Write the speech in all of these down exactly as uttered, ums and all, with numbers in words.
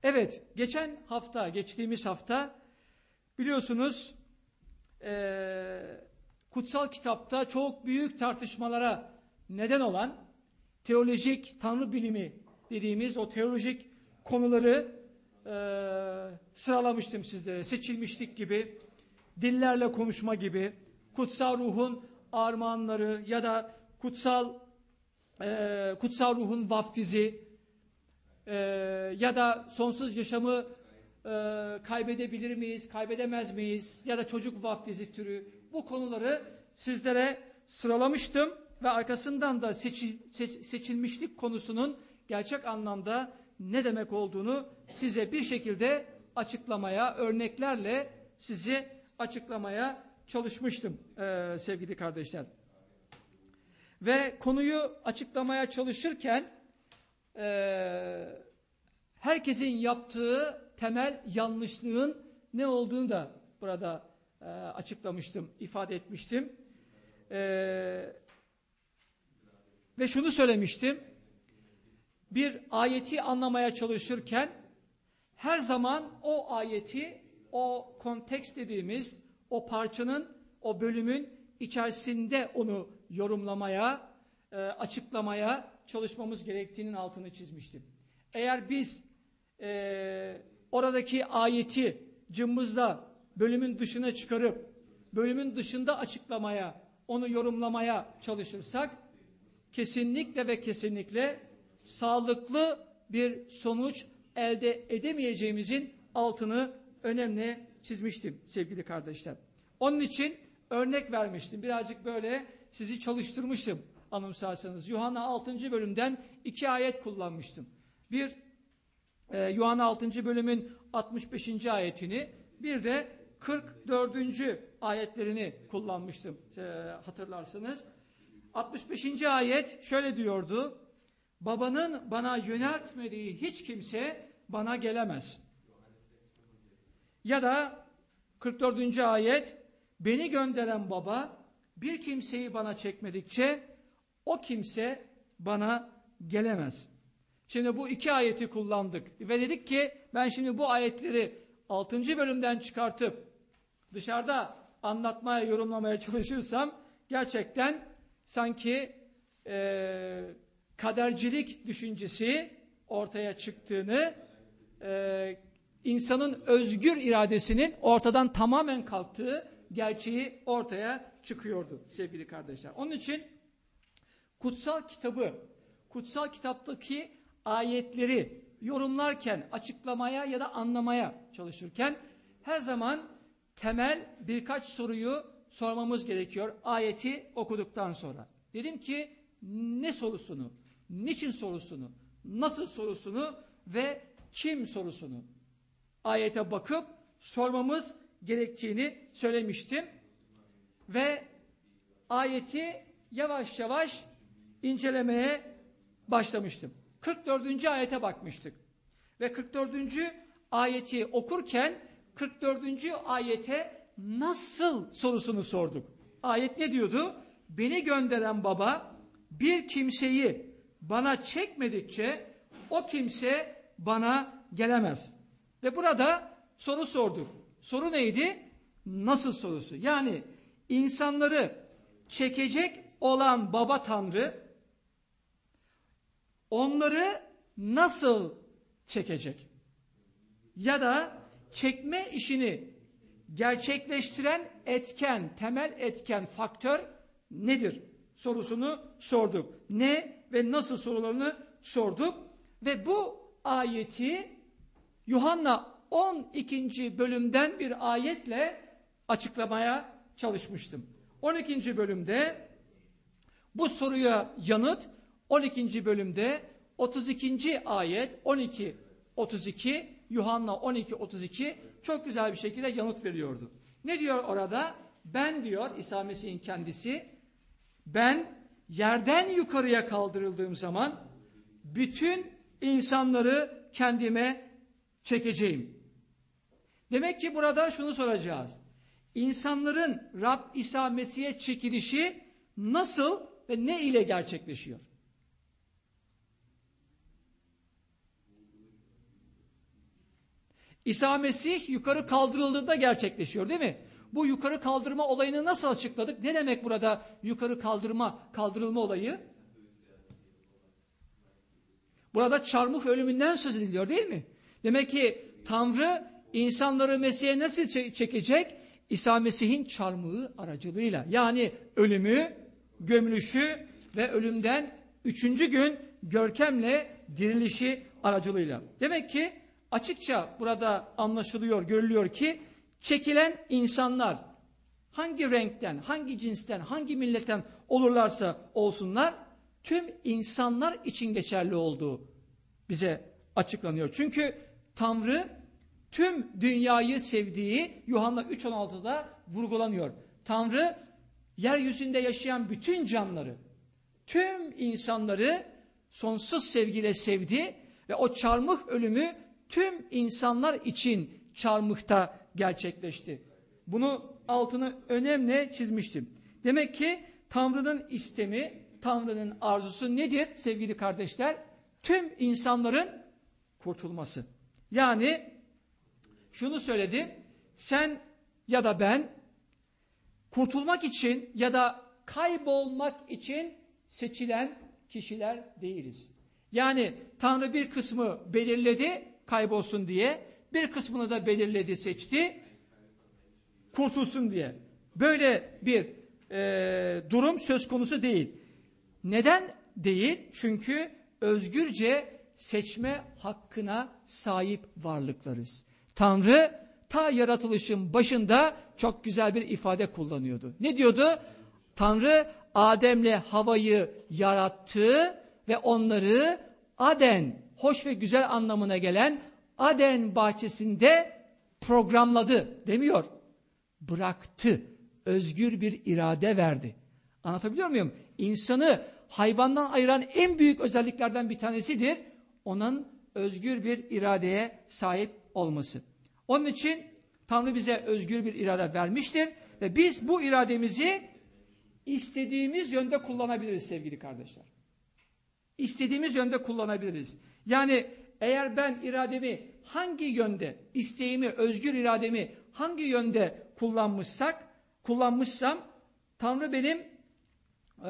Evet, geçen hafta, geçtiğimiz hafta biliyorsunuz e, kutsal kitapta çok büyük tartışmalara neden olan teolojik tanrı bilimi dediğimiz o teolojik konuları e, sıralamıştım sizlere. Seçilmişlik gibi, dillerle konuşma gibi, kutsal ruhun armağanları ya da kutsal e, kutsal ruhun vaftizi e, ya da sonsuz yaşamı e, kaybedebilir miyiz, kaybedemez miyiz ya da çocuk vaftizi türü, bu konuları sizlere sıralamıştım ve arkasından da seçil, seç, seçilmişlik konusunun gerçek anlamda ne demek olduğunu size bir şekilde açıklamaya, örneklerle sizi açıklamaya çalışmıştım e, sevgili kardeşler. Ve konuyu açıklamaya çalışırken e, herkesin yaptığı temel yanlışlığın ne olduğunu da burada e, açıklamıştım, ifade etmiştim. E, ve şunu söylemiştim. Bir ayeti anlamaya çalışırken her zaman o ayeti, o konteks dediğimiz o parçanın, o bölümün içerisinde onu yorumlamaya, e, açıklamaya çalışmamız gerektiğinin altını çizmiştim. Eğer biz e, oradaki ayeti cımbızla bölümün dışına çıkarıp bölümün dışında açıklamaya, onu yorumlamaya çalışırsak kesinlikle ve kesinlikle sağlıklı bir sonuç elde edemeyeceğimizin altını önemli çizmiştim sevgili kardeşler. Onun için örnek vermiştim. Birazcık böyle sizi çalıştırmıştım anımsarsanız. Yuhanna altıncı bölümden iki ayet kullanmıştım. Bir e, Yuhanna altıncı bölümün altmış beşinci ayetini, bir de kırk dördüncü ayetlerini kullanmıştım e, hatırlarsınız. altmış beşinci ayet şöyle diyordu. Babanın bana yöneltmediği hiç kimse bana gelemez. Ya da kırk dördüncü ayet, beni gönderen baba bir kimseyi bana çekmedikçe o kimse bana gelemez. Şimdi bu iki ayeti kullandık ve dedik ki ben şimdi bu ayetleri altıncı bölümden çıkartıp dışarıda anlatmaya, yorumlamaya çalışırsam gerçekten sanki e, kadercilik düşüncesi ortaya çıktığını, e, insanın özgür iradesinin ortadan tamamen kalktığı gerçeği ortaya çıkıyordu sevgili kardeşler. Onun için kutsal kitabı, kutsal kitaptaki ayetleri yorumlarken, açıklamaya ya da anlamaya çalışırken her zaman temel birkaç soruyu sormamız gerekiyor ayeti okuduktan sonra. Dedim ki ne sorusunu, niçin sorusunu, nasıl sorusunu ve kim sorusunu ayete bakıp sormamız gerektiğini söylemiştim. Ve ayeti yavaş yavaş incelemeye başlamıştım. kırk dördüncü ayete bakmıştık. Ve kırk dördüncü ayeti okurken kırk dördüncü ayete nasıl sorusunu sorduk. Ayet ne diyordu? Beni gönderen baba bir kimseyi bana çekmedikçe o kimse bana gelemez. Ve burada soru sorduk. Soru neydi? Nasıl sorusu. Yani insanları çekecek olan baba Tanrı onları nasıl çekecek? Ya da çekme işini gerçekleştiren etken, temel etken, faktör nedir? Sorusunu sorduk. Ne ve nasıl sorularını sorduk. Ve bu ayeti Yuhanna on ikinci bölümden bir ayetle açıklamaya çalışmıştım. on ikinci bölümde bu soruya yanıt on ikinci bölümde otuz ikinci ayet on iki otuz iki Yuhanna on iki otuz iki çok güzel bir şekilde yanıt veriyordu. Ne diyor orada? Ben diyor İsa Mesih'in kendisi, ben yerden yukarıya kaldırıldığım zaman bütün insanları kendime çekeceğim. Demek ki burada şunu soracağız. İnsanların Rab İsa Mesih'e çekilişi nasıl ve ne ile gerçekleşiyor? İsa Mesih yukarı kaldırıldığında gerçekleşiyor değil mi? Bu yukarı kaldırma olayını nasıl açıkladık? Ne demek burada yukarı kaldırma, kaldırılma olayı? Burada çarmıh ölümünden söz ediliyor değil mi? Demek ki Tanrı insanları Mesih'e nasıl çekecek? İsa Mesih'in çarmıhı aracılığıyla. Yani ölümü, gömülüşü ve ölümden üçüncü gün görkemle dirilişi aracılığıyla. Demek ki açıkça burada anlaşılıyor, görülüyor ki çekilen insanlar hangi renkten, hangi cinsten, hangi milletten olurlarsa olsunlar tüm insanlar için geçerli olduğu bize açıklanıyor. Çünkü Tanrı tüm dünyayı sevdiği Yuhanna üç on altıda vurgulanıyor. Tanrı yeryüzünde yaşayan bütün canları, tüm insanları sonsuz sevgiyle sevdi ve o çarmıh ölümü tüm insanlar için çarmıhta gerçekleşti. Bunu altını önemli çizmiştim. Demek ki Tanrı'nın istemi, Tanrı'nın arzusu nedir sevgili kardeşler? Tüm insanların kurtulması. Yani şunu söyledi, sen ya da ben kurtulmak için ya da kaybolmak için seçilen kişiler değiliz. Yani Tanrı bir kısmı belirledi kaybolsun diye, bir kısmını da belirledi, seçti, kurtulsun diye. Böyle bir e, durum söz konusu değil. Neden değil? Çünkü özgürce seçme hakkına sahip varlıklarız. Tanrı ta yaratılışın başında çok güzel bir ifade kullanıyordu. Ne diyordu? Tanrı Adem'le Havva'yı yarattı ve onları Aden, hoş ve güzel anlamına gelen Aden bahçesinde programladı demiyor. Bıraktı. Özgür bir irade verdi. Anlatabiliyor muyum? İnsanı hayvandan ayıran en büyük özelliklerden bir tanesidir. Onun özgür bir iradeye sahip olması. Onun için Tanrı bize özgür bir irade vermiştir ve biz bu irademizi istediğimiz yönde kullanabiliriz sevgili kardeşler. İstediğimiz yönde kullanabiliriz. Yani eğer ben irademi hangi yönde, isteğimi, özgür irademi hangi yönde kullanmışsak, kullanmışsam Tanrı benim e,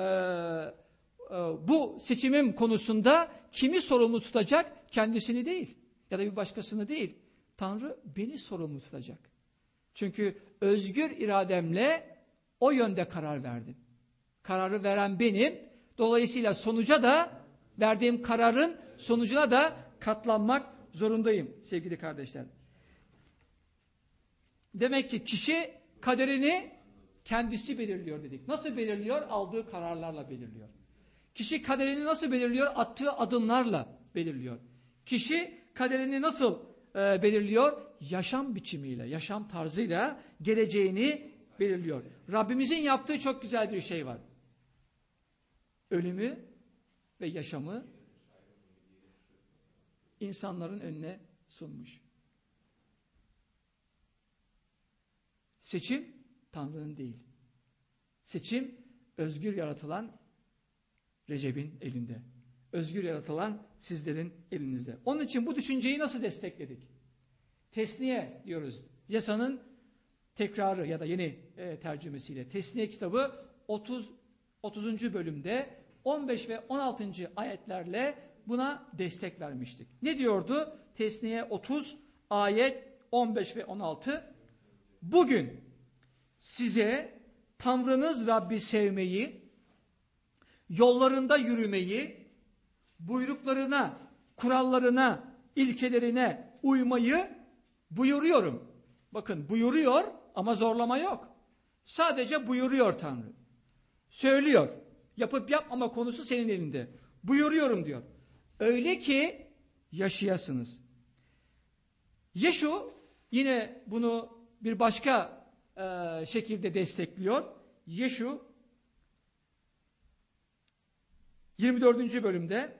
e, bu seçimim konusunda kimi sorumlu tutacak? Kendisini değil ya da bir başkasını değil. Tanrı beni sorumlu tutacak. Çünkü özgür irademle o yönde karar verdim. Kararı veren benim. Dolayısıyla sonuca da, verdiğim kararın sonucuna da katlanmak zorundayım sevgili kardeşler. Demek ki kişi kaderini kendisi belirliyor dedik. Nasıl belirliyor? Aldığı kararlarla belirliyor. Kişi kaderini nasıl belirliyor? Attığı adımlarla belirliyor. Kişi kaderini nasıl e, belirliyor? Yaşam biçimiyle, yaşam tarzıyla geleceğini belirliyor. Rabbimizin yaptığı çok güzel bir şey var. Ölümü ve yaşamı insanların önüne sunmuş. Seçim Tanrı'nın değil. Seçim özgür yaratılan Recep'in elinde. Özgür yaratılan sizlerin elinizde. Onun için bu düşünceyi nasıl destekledik? Tesniye diyoruz. Yasa'nın tekrarı ya da yeni e, tercümesiyle. Tesniye kitabı otuz otuzuncu bölümde on beş ve on altıncı ayetlerle buna destek vermiştik. Ne diyordu? Tesniye otuz ayet on beş ve on altı. Bugün size Tanrınız Rabbi sevmeyi, yollarında yürümeyi, buyruklarına, kurallarına, ilkelerine uymayı buyuruyorum. Bakın buyuruyor ama zorlama yok. Sadece buyuruyor Tanrı. Söylüyor. Yapıp yapmama konusu senin elinde. Buyuruyorum diyor. Öyle ki yaşayasınız. Yeşu yine bunu bir başka e, şekilde destekliyor. Yeşu yirmi dördüncü bölümde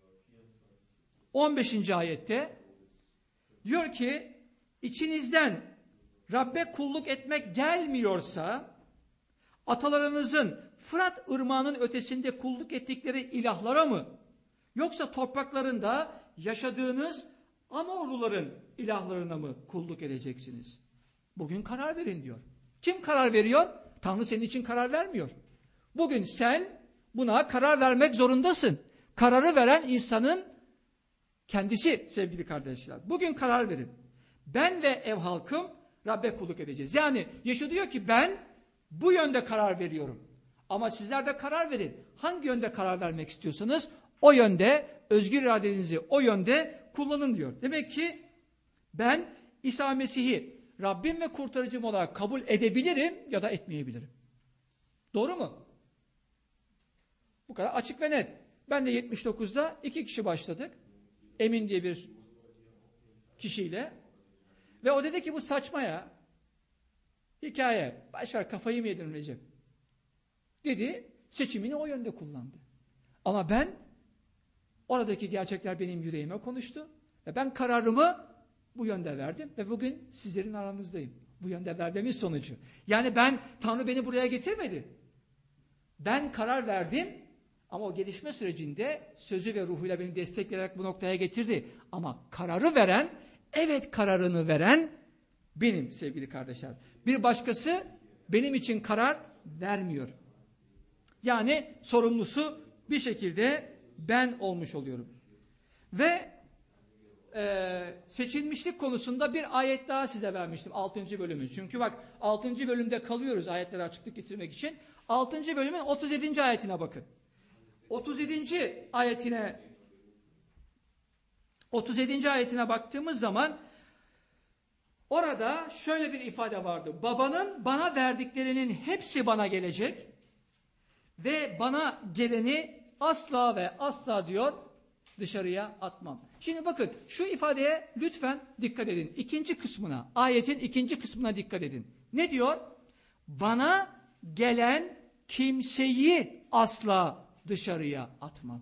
on beşinci ayette diyor ki içinizden Rabbe kulluk etmek gelmiyorsa atalarınızın Fırat ırmağının ötesinde kulluk ettikleri ilahlara mı yoksa topraklarında yaşadığınız Amorluların ilahlarına mı kulluk edeceksiniz? Bugün karar verin diyor. Kim karar veriyor? Tanrı senin için karar vermiyor. Bugün sen buna karar vermek zorundasın. Kararı veren insanın kendisi sevgili kardeşler. Bugün karar verin. Ben ve ev halkım Rabbe kulluk edeceğiz. Yani Yeşua diyor ki ben bu yönde karar veriyorum. Ama sizler de karar verin. Hangi yönde karar vermek istiyorsanız o yönde özgür iradenizi o yönde kullanın diyor. Demek ki ben İsa Mesih'i Rabbim ve kurtarıcım olarak kabul edebilirim ya da etmeyebilirim. Doğru mu? Bu kadar açık ve net. Ben de yetmiş dokuzda iki kişi başladık. Emin diye bir kişiyle. Ve o dedi ki bu saçma ya. Hikaye. Başver kafayı mı yedin Recep? Dedi. Seçimini o yönde kullandı. Ama ben oradaki gerçekler benim yüreğime konuştu. Ve ben kararımı bu yönde verdim. Ve bugün sizlerin aranızdayım. Bu yönde verdiğimiz sonucu. Yani ben, Tanrı beni buraya getirmedi. Ben karar verdim. Ama o gelişme sürecinde sözü ve ruhuyla beni destekleyerek bu noktaya getirdi. Ama kararı veren, evet kararını veren benim sevgili kardeşler. Bir başkası benim için karar vermiyor. Yani sorumlusu bir şekilde ben olmuş oluyorum. Ve e, seçilmişlik konusunda bir ayet daha size vermiştim. altıncı bölümü. Çünkü bak altıncı bölümde kalıyoruz ayetlere açıklık getirmek için. altıncı bölümün otuz yedinci ayetine bakın. otuz yedinci ayetine otuz yedinci ayetine baktığımız zaman orada şöyle bir ifade vardı. Babanın bana verdiklerinin hepsi bana gelecek ve bana geleni asla ve asla diyor dışarıya atmam. Şimdi bakın şu ifadeye lütfen dikkat edin. İkinci kısmına, ayetin ikinci kısmına dikkat edin. Ne diyor? Bana gelen kimseyi asla dışarıya atmam.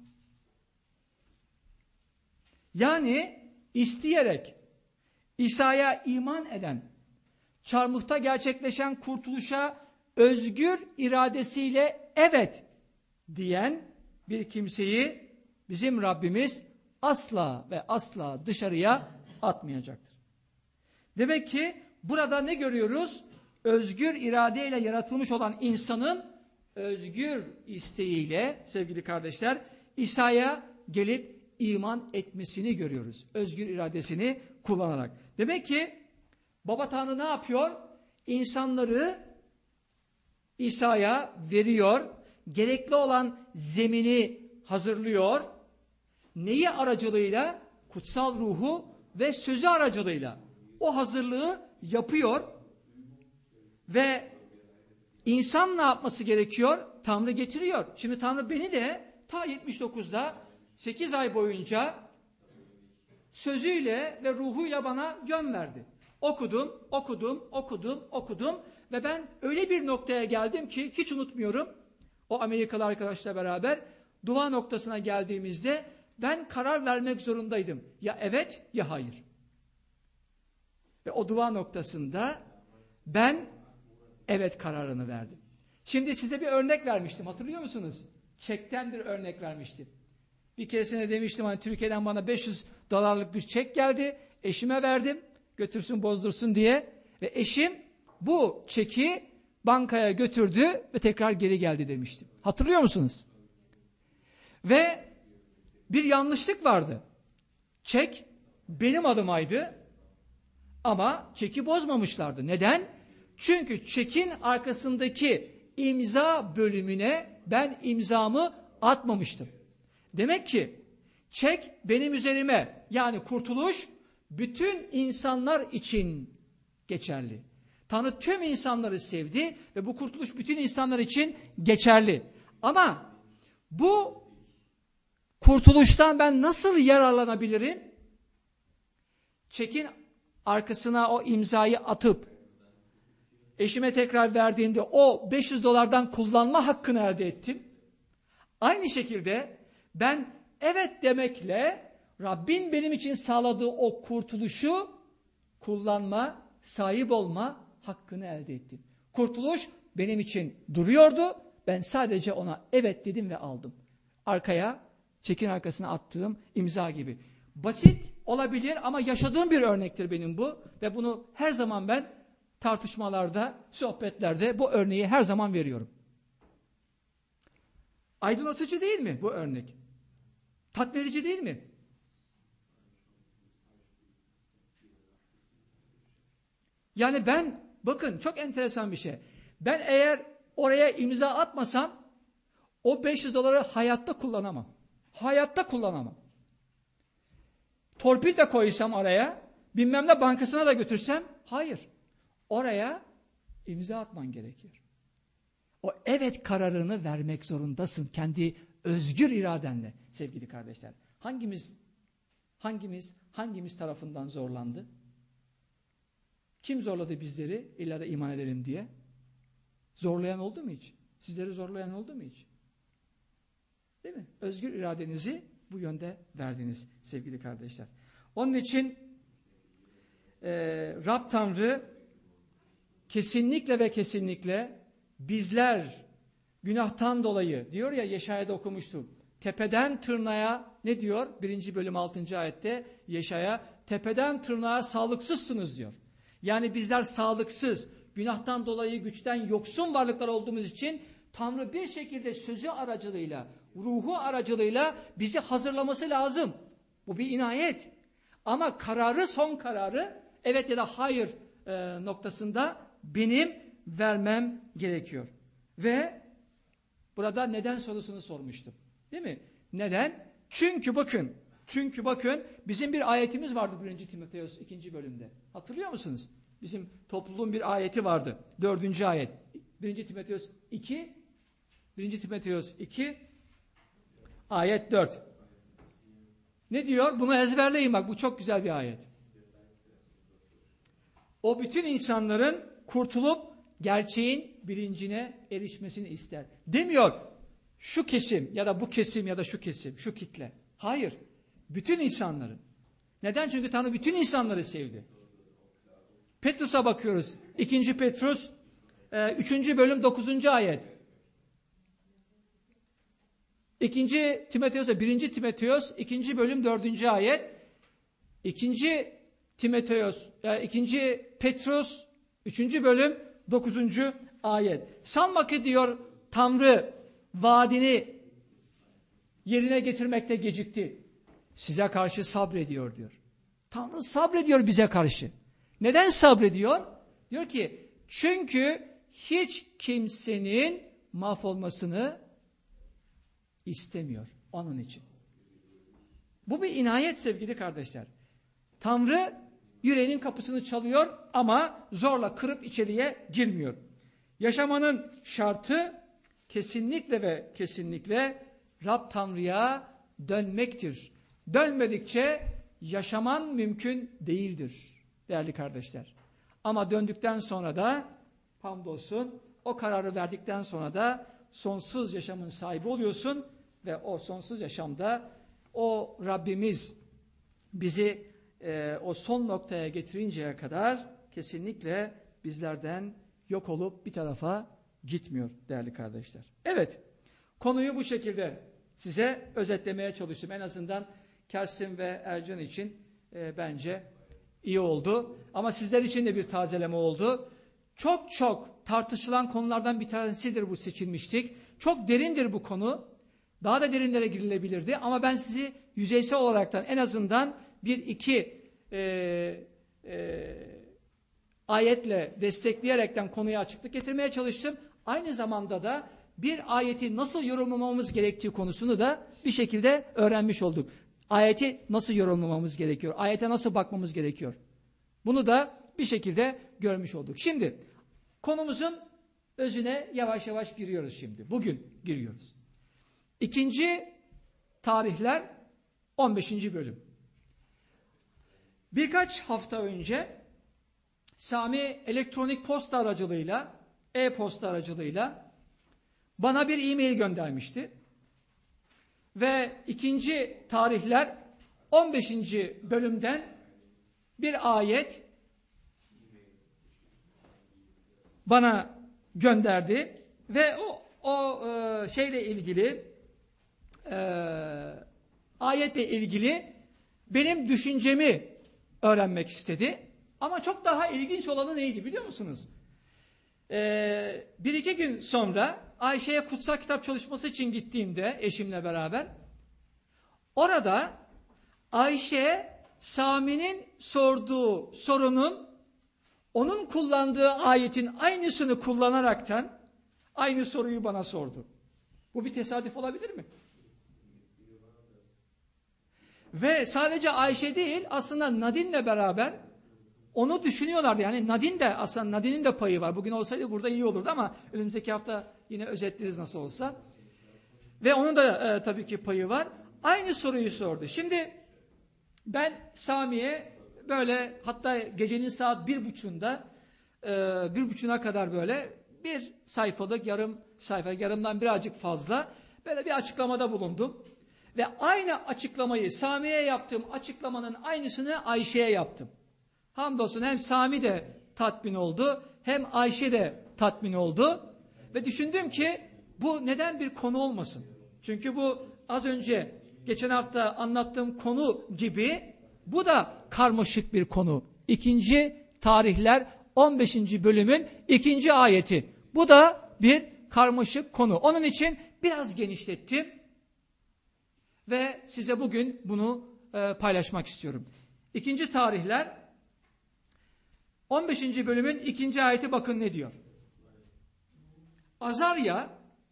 Yani isteyerek İsa'ya iman eden, çarmıhta gerçekleşen kurtuluşa özgür iradesiyle evet diyen bir kimseyi bizim Rabbimiz asla ve asla dışarıya atmayacaktır. Demek ki burada ne görüyoruz? Özgür iradeyle yaratılmış olan insanın özgür isteğiyle sevgili kardeşler İsa'ya gelip iman etmesini görüyoruz. Özgür iradesini kullanarak. Demek ki Baba Tanrı ne yapıyor? İnsanları İsa'ya veriyor. Gerekli olan zemini hazırlıyor. Neyi aracılığıyla? Kutsal ruhu ve sözü aracılığıyla. O hazırlığı yapıyor. Ve insan ne yapması gerekiyor? Tanrı getiriyor. Şimdi Tanrı beni de ta yetmiş dokuzda sekiz ay boyunca sözüyle ve ruhuyla bana yön verdi. Okudum, okudum, okudum, okudum ve ben öyle bir noktaya geldim ki hiç unutmuyorum. O Amerikalı arkadaşla beraber dua noktasına geldiğimizde ben karar vermek zorundaydım. Ya evet ya hayır. Ve o dua noktasında ben evet kararını verdim. Şimdi size bir örnek vermiştim. Hatırlıyor musunuz? Çekten bir örnek vermiştim. Bir keresine demiştim hani Türkiye'den bana beş yüz dolarlık bir çek geldi. Eşime verdim. Götürsün bozdursun diye. Ve eşim bu çeki bankaya götürdü ve tekrar geri geldi demiştim. Hatırlıyor musunuz? Ve bir yanlışlık vardı. Çek benim adımaydı ama çeki bozmamışlardı. Neden? Çünkü çekin arkasındaki imza bölümüne ben imzamı atmamıştım. Demek ki çek benim üzerime yani kurtuluş bütün insanlar için geçerli. Tanrı tüm insanları sevdi ve bu kurtuluş bütün insanlar için geçerli. Ama bu kurtuluştan ben nasıl yararlanabilirim? Çekin arkasına o imzayı atıp eşime tekrar verdiğinde o beş yüz dolardan kullanma hakkını elde ettim. Aynı şekilde ben evet demekle Rabbin benim için sağladığı o kurtuluşu kullanma, sahip olma hakkını elde ettim. Kurtuluş benim için duruyordu. Ben sadece ona evet dedim ve aldım. Arkaya, çekin arkasına attığım imza gibi. Basit olabilir ama yaşadığım bir örnektir benim bu. Ve bunu her zaman ben tartışmalarda, sohbetlerde bu örneği her zaman veriyorum. Aydınlatıcı değil mi bu örnek? Tatmin edici değil mi? Yani ben, bakın çok enteresan bir şey. Ben eğer oraya imza atmasam o beş yüz doları hayatta kullanamam. Hayatta kullanamam. Torpil de koysam araya, bilmem ne bankasına da götürsem, hayır. Oraya imza atman gerekir. O evet kararını vermek zorundasın kendi özgür iradenle sevgili kardeşler. Hangimiz hangimiz hangimiz tarafından zorlandı? Kim zorladı bizleri illa da iman edelim diye? Zorlayan oldu mu hiç? Sizleri zorlayan oldu mu hiç? Değil mi? Özgür iradenizi bu yönde verdiniz sevgili kardeşler. Onun için e, Rab Tanrı kesinlikle ve kesinlikle bizler günahtan dolayı diyor ya, Yeşaya'da okumuştum. Tepeden tırnağa ne diyor? Birinci bölüm altıncı ayette Yeşaya, tepeden tırnağa sağlıksızsınız diyor. Yani bizler sağlıksız, günahtan dolayı güçten yoksun varlıklar olduğumuz için Tanrı bir şekilde sözü aracılığıyla, ruhu aracılığıyla bizi hazırlaması lazım. Bu bir inayet. Ama kararı, son kararı evet ya da hayır e, noktasında benim vermem gerekiyor. Ve burada neden sorusunu sormuştum. Değil mi? Neden? Çünkü bakın, çünkü bakın bizim bir ayetimiz vardı birinci Timoteos ikinci bölümde. Hatırlıyor musunuz? Bizim topluluğun bir ayeti vardı. dördüncü ayet. birinci Timoteos iki birinci Timoteos iki ayet dört. Ne diyor? Bunu ezberleyin bak, bu çok güzel bir ayet. O bütün insanların kurtulup gerçeğin bilincine erişmesini ister. Demiyor şu kesim ya da bu kesim ya da şu kesim, şu kitle. Hayır. Bütün insanların. Neden? Çünkü Tanrı bütün insanları sevdi. Petrus'a bakıyoruz. ikinci Petrus üçüncü bölüm dokuzuncu ayet. ikinci Timoteos, birinci Timoteos ikinci bölüm dördüncü ayet. ikinci Timoteos, ikinci Petrus üçüncü bölüm dokuzuncu ayet. Sanma ki diyor Tanrı vaadini yerine getirmekte gecikti. Size karşı sabrediyor diyor. Tanrı sabrediyor bize karşı. Neden sabrediyor? Diyor ki çünkü hiç kimsenin mahvolmasını istemiyor onun için. Bu bir inayet sevgili kardeşler. Tanrı yüreğinin kapısını çalıyor ama zorla kırıp içeriye girmiyor. Yaşamanın şartı kesinlikle ve kesinlikle Rab Tanrı'ya dönmektir. Dönmedikçe yaşaman mümkün değildir değerli kardeşler. Ama döndükten sonra da hamdolsun o kararı verdikten sonra da sonsuz yaşamın sahibi oluyorsun ve o sonsuz yaşamda o Rabbimiz bizi e, o son noktaya getirinceye kadar kesinlikle bizlerden yok olup bir tarafa gitmiyor değerli kardeşler. Evet, konuyu bu şekilde size özetlemeye çalıştım. En azından Kersim ve Ercan için e, bence iyi oldu. Ama sizler için de bir tazeleme oldu. Çok çok tartışılan konulardan bir tanesidir bu seçilmiştik. Çok derindir bu konu. Daha da derinlere girilebilirdi. Ama ben sizi yüzeysel olaraktan en azından bir iki e, e, ayetle destekleyerekten konuya açıklık getirmeye çalıştım. Aynı zamanda da bir ayeti nasıl yorumlamamız gerektiği konusunu da bir şekilde öğrenmiş olduk. Ayeti nasıl yorumlamamız gerekiyor? Ayete nasıl bakmamız gerekiyor? Bunu da bir şekilde görmüş olduk. Şimdi konumuzun özüne yavaş yavaş giriyoruz şimdi. Bugün giriyoruz. İkinci tarihler on beşinci bölüm. Birkaç hafta önce Sami elektronik posta aracılığıyla, e-posta aracılığıyla bana bir e-mail göndermişti. Ve ikinci tarihler on beşinci bölümden bir ayet bana gönderdi ve o o e, şeyle ilgili e, ayetle ilgili benim düşüncemi öğrenmek istedi. Ama çok daha ilginç olanı neydi biliyor musunuz? Ee, bir iki gün sonra Ayşe'ye kutsal kitap çalışması için gittiğimde eşimle beraber, orada Ayşe Sami'nin sorduğu sorunun, onun kullandığı ayetin aynısını kullanaraktan aynı soruyu bana sordu. Bu bir tesadüf olabilir mi? Ve sadece Ayşe değil, aslında Nadin'le beraber onu düşünüyorlardı. Yani Nadin de, aslında Nadin'in de payı var. Bugün olsaydı burada iyi olurdu ama önümüzdeki hafta yine özetleriz nasıl olsa. Ve onun da e, tabii ki payı var. Aynı soruyu sordu. Şimdi ben Sami'ye böyle, hatta gecenin saat bir buçuğunda e, bir buçuğuna kadar böyle bir sayfalık, yarım sayfa, yarımdan birazcık fazla böyle bir açıklamada bulundum. Ve aynı açıklamayı, Sami'ye yaptığım açıklamanın aynısını Ayşe'ye yaptım. Hamdolsun hem Sami de tatmin oldu, hem Ayşe de tatmin oldu. Ve düşündüm ki bu neden bir konu olmasın? Çünkü bu az önce, geçen hafta anlattığım konu gibi bu da karmaşık bir konu. İkinci Tarihler on beşinci bölümün ikinci ayeti. Bu da bir karmaşık konu. Onun için biraz genişlettim. Ve size bugün bunu e, paylaşmak istiyorum. İkinci Tarihler on beşinci bölümün ikinci ayeti, bakın ne diyor. Azarya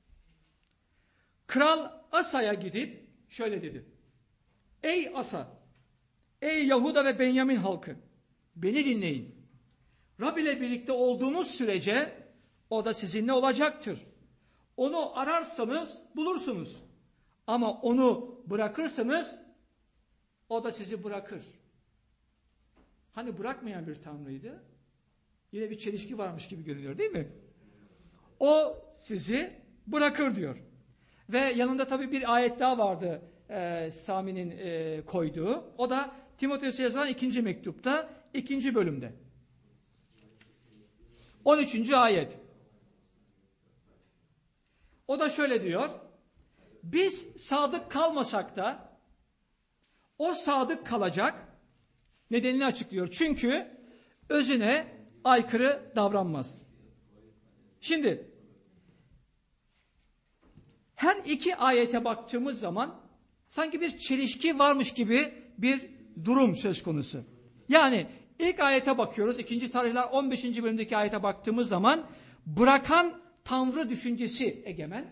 Kral Asa'ya gidip şöyle dedi. Ey Asa, ey Yahuda ve Benyamin halkı, beni dinleyin. Rab ile birlikte olduğunuz sürece o da sizinle olacaktır. Onu ararsanız bulursunuz. Ama onu bırakırsanız o da sizi bırakır. Hani bırakmayan bir tanrıydı? Yine bir çelişki varmış gibi görünüyor değil mi? O sizi bırakır diyor. Ve yanında tabii bir ayet daha vardı e, Sami'nin e, koyduğu. O da Timoteos'a yazılan ikinci mektupta, ikinci bölümde. on üçüncü ayet. O da şöyle diyor. Biz sadık kalmasak da o sadık kalacak. Nedenini açıklıyor. Çünkü özüne aykırı davranmaz. Şimdi her iki ayete baktığımız zaman sanki bir çelişki varmış gibi bir durum söz konusu. Yani ilk ayete bakıyoruz. ikinci Tarihler on beşinci bölümdeki ayete baktığımız zaman bırakan Tanrı düşüncesi egemen.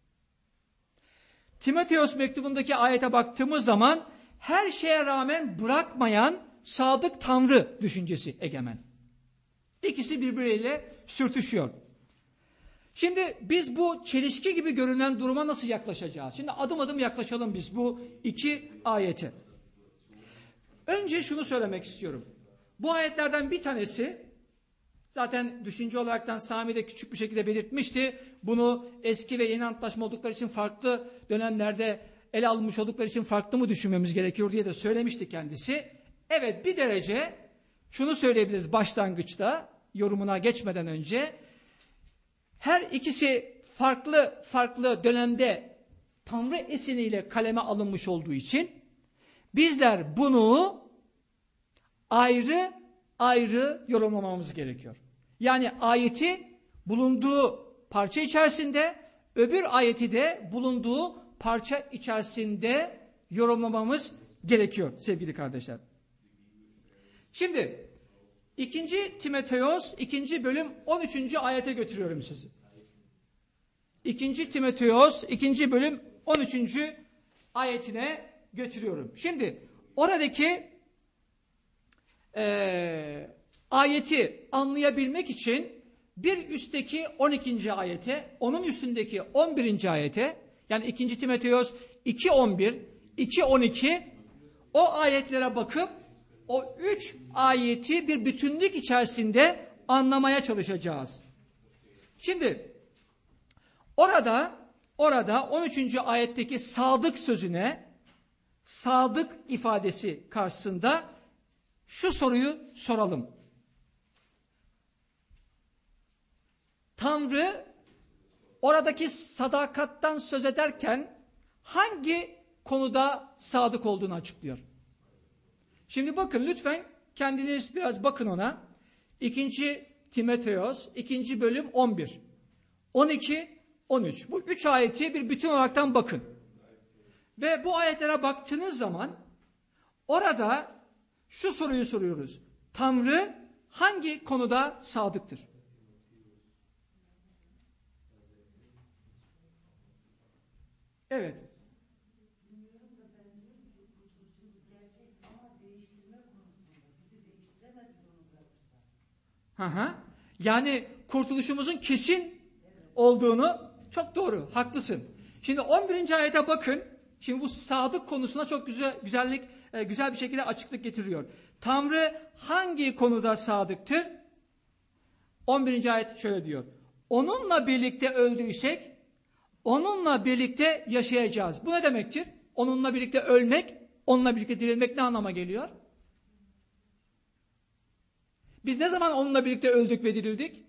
Timoteos mektubundaki ayete baktığımız zaman her şeye rağmen bırakmayan sadık Tanrı düşüncesi egemen. İkisi birbiriyle sürtüşüyor. Şimdi biz bu çelişki gibi görünen duruma nasıl yaklaşacağız? Şimdi adım adım yaklaşalım biz bu iki ayete. Önce şunu söylemek istiyorum. Bu ayetlerden bir tanesi, zaten düşünce olaraktan Sami de küçük bir şekilde belirtmişti. Bunu eski ve yeni antlaşma oldukları için, farklı dönemlerde ele alınmış oldukları için farklı mı düşünmemiz gerekiyor diye de söylemişti kendisi. Evet, bir derece şunu söyleyebiliriz başlangıçta, yorumuna geçmeden önce. Her ikisi farklı farklı dönemde Tanrı esiniyle kaleme alınmış olduğu için bizler bunu ayrı ayrı yorumlamamız gerekiyor. Yani ayeti bulunduğu parça içerisinde, öbür ayeti de bulunduğu parça içerisinde yorumlamamız gerekiyor sevgili kardeşler. Şimdi ikinci Timoteos ikinci bölüm on üçüncü ayete götürüyorum sizi. ikinci Timoteos ikinci bölüm on üçüncü ayetine götürüyorum. Şimdi oradaki e, ayeti anlayabilmek için bir üstteki on ikinci ayete, onun üstündeki on birinci ayete, yani ikinci Timoteos iki on bir, iki on iki, o ayetlere bakıp o üç ayeti bir bütünlük içerisinde anlamaya çalışacağız. Şimdi orada orada on üçüncü ayetteki sadık sözüne, sadık ifadesi karşısında şu soruyu soralım. Tanrı oradaki sadakattan söz ederken hangi konuda sadık olduğunu açıklıyor? Şimdi bakın lütfen kendiniz biraz bakın ona. İkinci Timoteos, ikinci bölüm on bir, on iki, on üç. Bu üç ayeti bir bütün olaraktan bakın. Ve bu ayetlere baktığınız zaman orada şu soruyu soruyoruz. Tanrı hangi konuda sadıktır? Evet. Hı hı. Yani kurtuluşumuzun kesin olduğunu, çok doğru, haklısın. Şimdi on birinci ayete bakın. Şimdi bu sadık konusuna çok güzel güzellik e, güzel bir şekilde açıklık getiriyor. Tanrı hangi konuda sadıktır? on birinci ayet şöyle diyor. Onunla birlikte öldüysek onunla birlikte yaşayacağız. Bu ne demektir? Onunla birlikte ölmek, onunla birlikte dirilmek ne anlama geliyor? Biz ne zaman onunla birlikte öldük ve dirildik?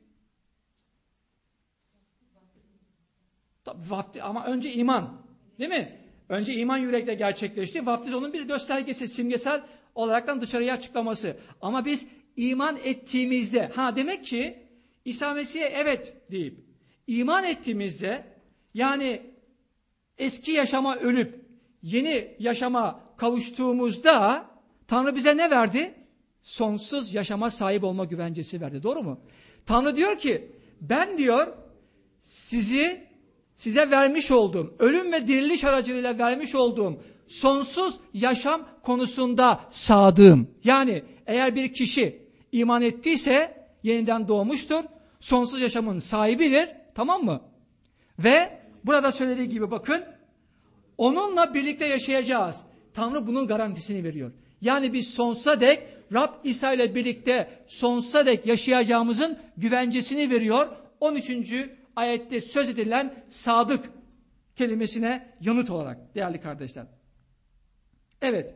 Vaftiz, ama önce iman, değil mi? Önce iman yürekte gerçekleşti. Vaftiz onun bir göstergesi, simgesel olaraktan dışarıya açıklaması. Ama biz iman ettiğimizde, ha demek ki İsa Mesih'e evet deyip iman ettiğimizde, yani eski yaşama ölüp yeni yaşama kavuştuğumuzda Tanrı bize ne verdi? Sonsuz yaşama sahip olma güvencesi verdi. Doğru mu? Tanrı diyor ki ben diyor sizi size vermiş olduğum, ölüm ve diriliş aracılığıyla vermiş olduğum sonsuz yaşam konusunda sadığım. Yani eğer bir kişi iman ettiyse yeniden doğmuştur, sonsuz yaşamın sahibidir, tamam mı? Ve burada söylediği gibi bakın, onunla birlikte yaşayacağız. Tanrı bunun garantisini veriyor. Yani biz sonsuza dek Rab İsa ile birlikte sonsuza dek yaşayacağımızın güvencesini veriyor. on üçüncü ayette söz edilen sadık kelimesine yanıt olarak değerli kardeşler. Evet.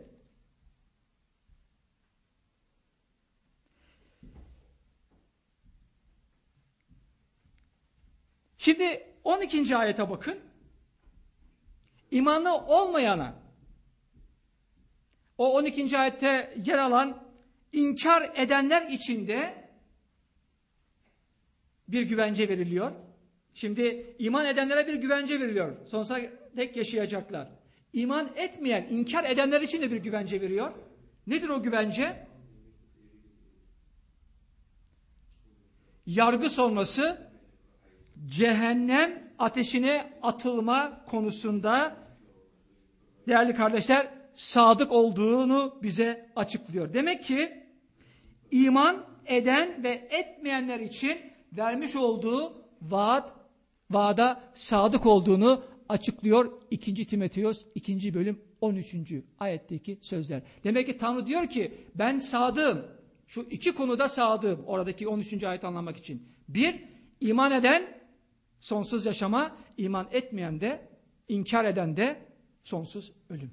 Şimdi on ikinci ayete bakın. İmanı olmayana, o on ikinci ayette yer alan inkar edenler içinde bir güvence veriliyor. Şimdi iman edenlere bir güvence veriliyor. Sonsuza dek yaşayacaklar. İman etmeyen, inkar edenler için de bir güvence veriyor. Nedir o güvence? Yargı sonrası cehennem ateşine atılma konusunda değerli kardeşler sadık olduğunu bize açıklıyor. Demek ki iman eden ve etmeyenler için vermiş olduğu vaat, vaada sadık olduğunu açıklıyor ikinci Timoteos ikinci bölüm on üçüncü ayetteki sözler. Demek ki Tanrı diyor ki ben sadığım. Şu iki konuda sadığım. Oradaki on üçüncü ayeti anlamak için. Bir, iman eden sonsuz yaşama, iman etmeyen de, inkar eden de sonsuz ölüm.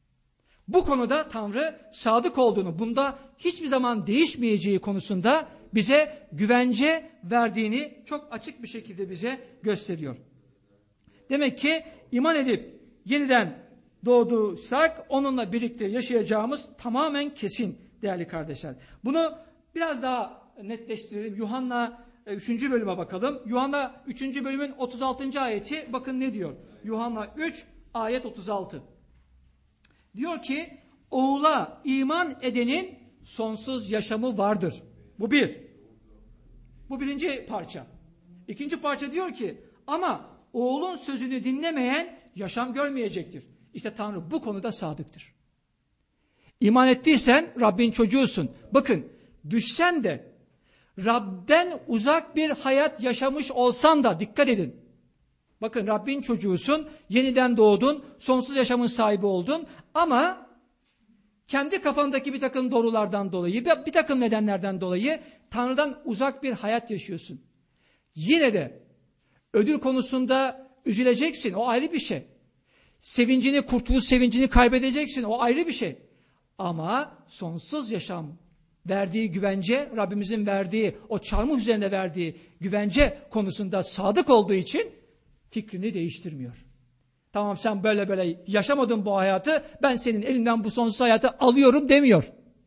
Bu konuda Tanrı sadık olduğunu, bunda hiçbir zaman değişmeyeceği konusunda bize güvence verdiğini çok açık bir şekilde bize gösteriyor. Demek ki iman edip yeniden doğduysak onunla birlikte yaşayacağımız tamamen kesin değerli kardeşler. Bunu biraz daha netleştirelim. Yuhanna üçüncü bölüme bakalım. Yuhanna üçüncü bölümün otuz altıncı ayeti bakın ne diyor? Yuhanna üç ayet otuz altı. Diyor ki oğula iman edenin sonsuz yaşamı vardır. Bu bir. Bu birinci parça. İkinci parça diyor ki ama oğlun sözünü dinlemeyen yaşam görmeyecektir. İşte Tanrı bu konuda sadıktır. İman ettiysen Rabbin çocuğusun. Bakın düşsen de Rab'den uzak bir hayat yaşamış olsan da dikkat edin. Bakın Rabbin çocuğusun, yeniden doğdun, sonsuz yaşamın sahibi oldun ama kendi kafandaki bir takım doğrulardan dolayı, bir takım nedenlerden dolayı Tanrı'dan uzak bir hayat yaşıyorsun. Yine de ödül konusunda üzüleceksin, o ayrı bir şey. Sevincini, kurtuluş sevincini kaybedeceksin, o ayrı bir şey. Ama sonsuz yaşam verdiği güvence, Rabbimizin verdiği, o çarmıh üzerinde verdiği güvence konusunda sadık olduğu için fikrini değiştirmiyor. Tamam sen böyle böyle yaşamadın bu hayatı, ben senin elinden bu sonsuz hayatı alıyorum demiyor.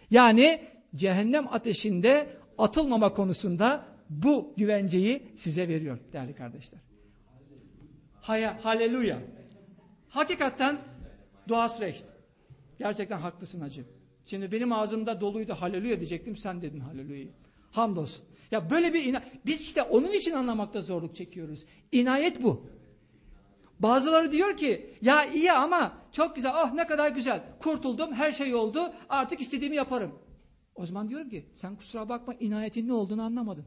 Yani cehennem ateşinde atılmama konusunda bu güvenceyi size veriyor değerli kardeşler. Haya, haleluya. Hakikaten duası recht. Gerçekten haklısın hacı. Şimdi benim ağzımda doluydu haleluya diyecektim, sen dedin haleluya'yı. Hamdolsun. Ya böyle bir ina- biz işte onun için anlamakta zorluk çekiyoruz. İnayet bu. Bazıları diyor ki ya iyi ama çok güzel, ah ne kadar güzel, kurtuldum, her şey oldu, artık istediğimi yaparım. O zaman diyorum ki sen kusura bakma, inayetin ne olduğunu anlamadın.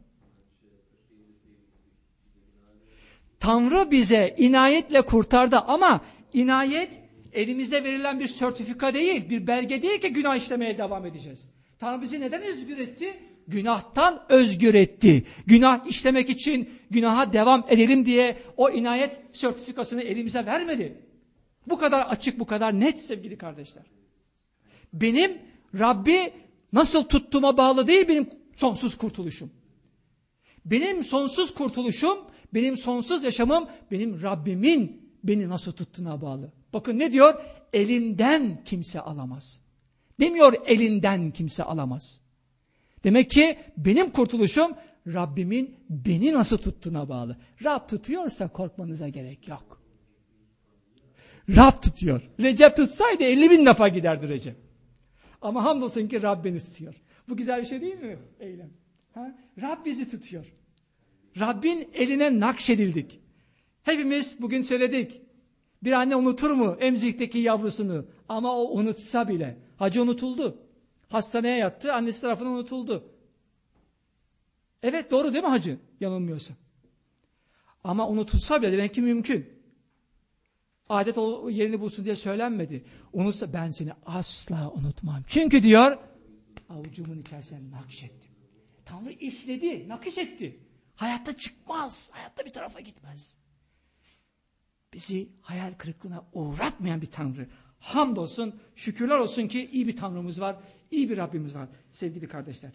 Tanrı bize inayetle kurtardı ama inayet elimize verilen bir sertifika değil, bir belge değil ki günah işlemeye devam edeceğiz. Tanrı bizi neden özgür etti? Günahtan özgür etti. Günah işlemek için günaha devam edelim diye o inayet sertifikasını elimize vermedi. Bu kadar açık, bu kadar net sevgili kardeşler. Benim Rabbi nasıl tuttuğuma bağlı değil benim sonsuz kurtuluşum. Benim sonsuz kurtuluşum, benim sonsuz yaşamım, benim Rabbimin beni nasıl tuttuğuna bağlı. Bakın ne diyor? Elimden kimse alamaz. Demiyor elinden kimse alamaz. Demek ki benim kurtuluşum Rabbimin beni nasıl tuttuğuna bağlı. Rab tutuyorsa korkmanıza gerek yok. Rab tutuyor. Recep tutsaydı elli bin defa giderdi Recep. Ama hamdolsun ki Rab beni tutuyor. Bu güzel bir şey değil mi eylem? Ha? Rab bizi tutuyor. Rabbin eline nakşedildik. Hepimiz bugün söyledik. Bir anne unutur mu emzikteki yavrusunu? Ama o unutsa bile. Hacı unutuldu. Hastaneye yattı, annesi tarafından unutuldu. Evet doğru değil mi hacı? Yanılmıyorsam. Ama unutulsa bile demek ki mümkün. Adet o yerini bulsun diye söylenmedi. Unutsa ben seni asla unutmam. Çünkü diyor avucumun içerisine nakşettim. Tanrı işledi, nakış etti. Hayatta çıkmaz, hayatta bir tarafa gitmez. Bizi hayal kırıklığına uğratmayan bir Tanrı. Hamdolsun, şükürler olsun ki iyi bir Tanrımız var, iyi bir Rabbimiz var sevgili kardeşler.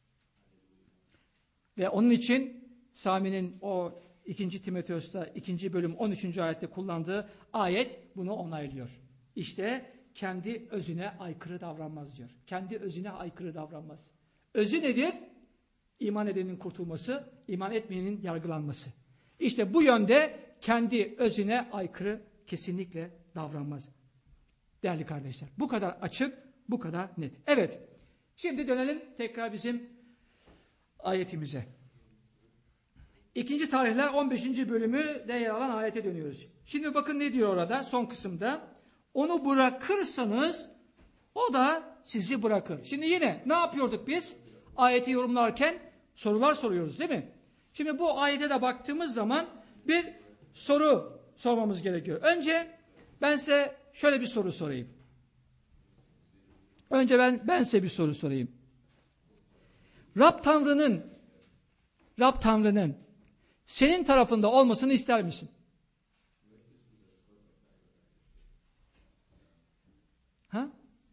Ve onun için Sami'nin o ikinci Timoteos'ta ikinci bölüm on üçüncü ayette kullandığı ayet bunu onaylıyor. İşte kendi özüne aykırı davranmaz diyor. Kendi özüne aykırı davranmaz. Özü nedir? İman edenin kurtulması, iman etmeyenin yargılanması. İşte bu yönde kendi özüne aykırı kesinlikle davranmaz. Değerli kardeşler, bu kadar açık, bu kadar net. Evet, şimdi dönelim tekrar bizim ayetimize. İkinci Tarihler on beşinci bölümü de yer alan ayete dönüyoruz. Şimdi bakın ne diyor orada son kısımda. Onu bırakırsanız o da sizi bırakır. Şimdi yine ne yapıyorduk biz? Ayeti yorumlarken sorular soruyoruz değil mi? Şimdi bu ayete de baktığımız zaman bir soru sormamız gerekiyor. Önce ben size şöyle bir soru sorayım. Önce ben, ben size bir soru sorayım. Rab Tanrı'nın Rab Tanrı'nın senin tarafında olmasını ister misin? Ha?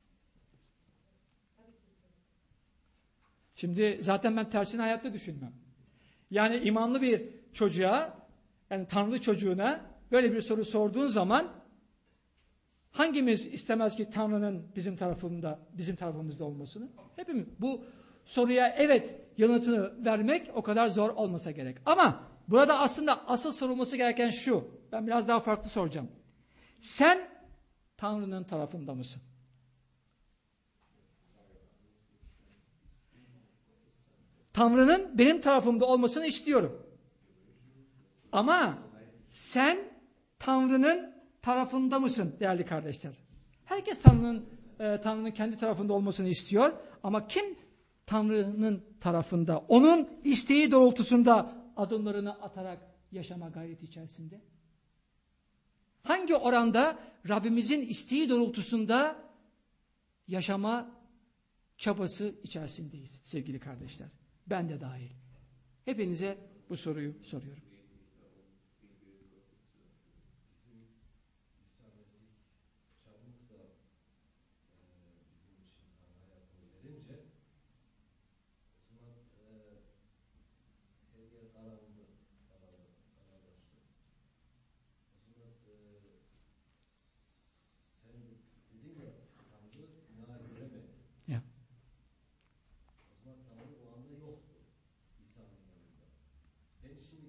Şimdi zaten ben tersini hayatta düşünmem. Yani imanlı bir çocuğa, yani Tanrı çocuğuna böyle bir soru sorduğun zaman hangimiz istemez ki Tanrı'nın bizim tarafımda, bizim tarafımızda olmasını? Hepimiz. Bu soruya evet yanıtını vermek o kadar zor olmasa gerek. Ama burada aslında asıl sorulması gereken şu. Ben biraz daha farklı soracağım. Sen Tanrı'nın tarafında mısın? Tanrı'nın benim tarafımda olmasını istiyorum. Ama sen Tanrı'nın tarafında mısın değerli kardeşler? Herkes Tanrı'nın e, Tanrı'nın kendi tarafında olmasını istiyor. Ama kim Tanrı'nın tarafında? Onun isteği doğrultusunda adımlarını atarak yaşama gayreti içerisinde? Hangi oranda Rabbimizin isteği doğrultusunda yaşama çabası içerisindeyiz sevgili kardeşler? Ben de dahil. Hepinize bu soruyu soruyorum. Ya.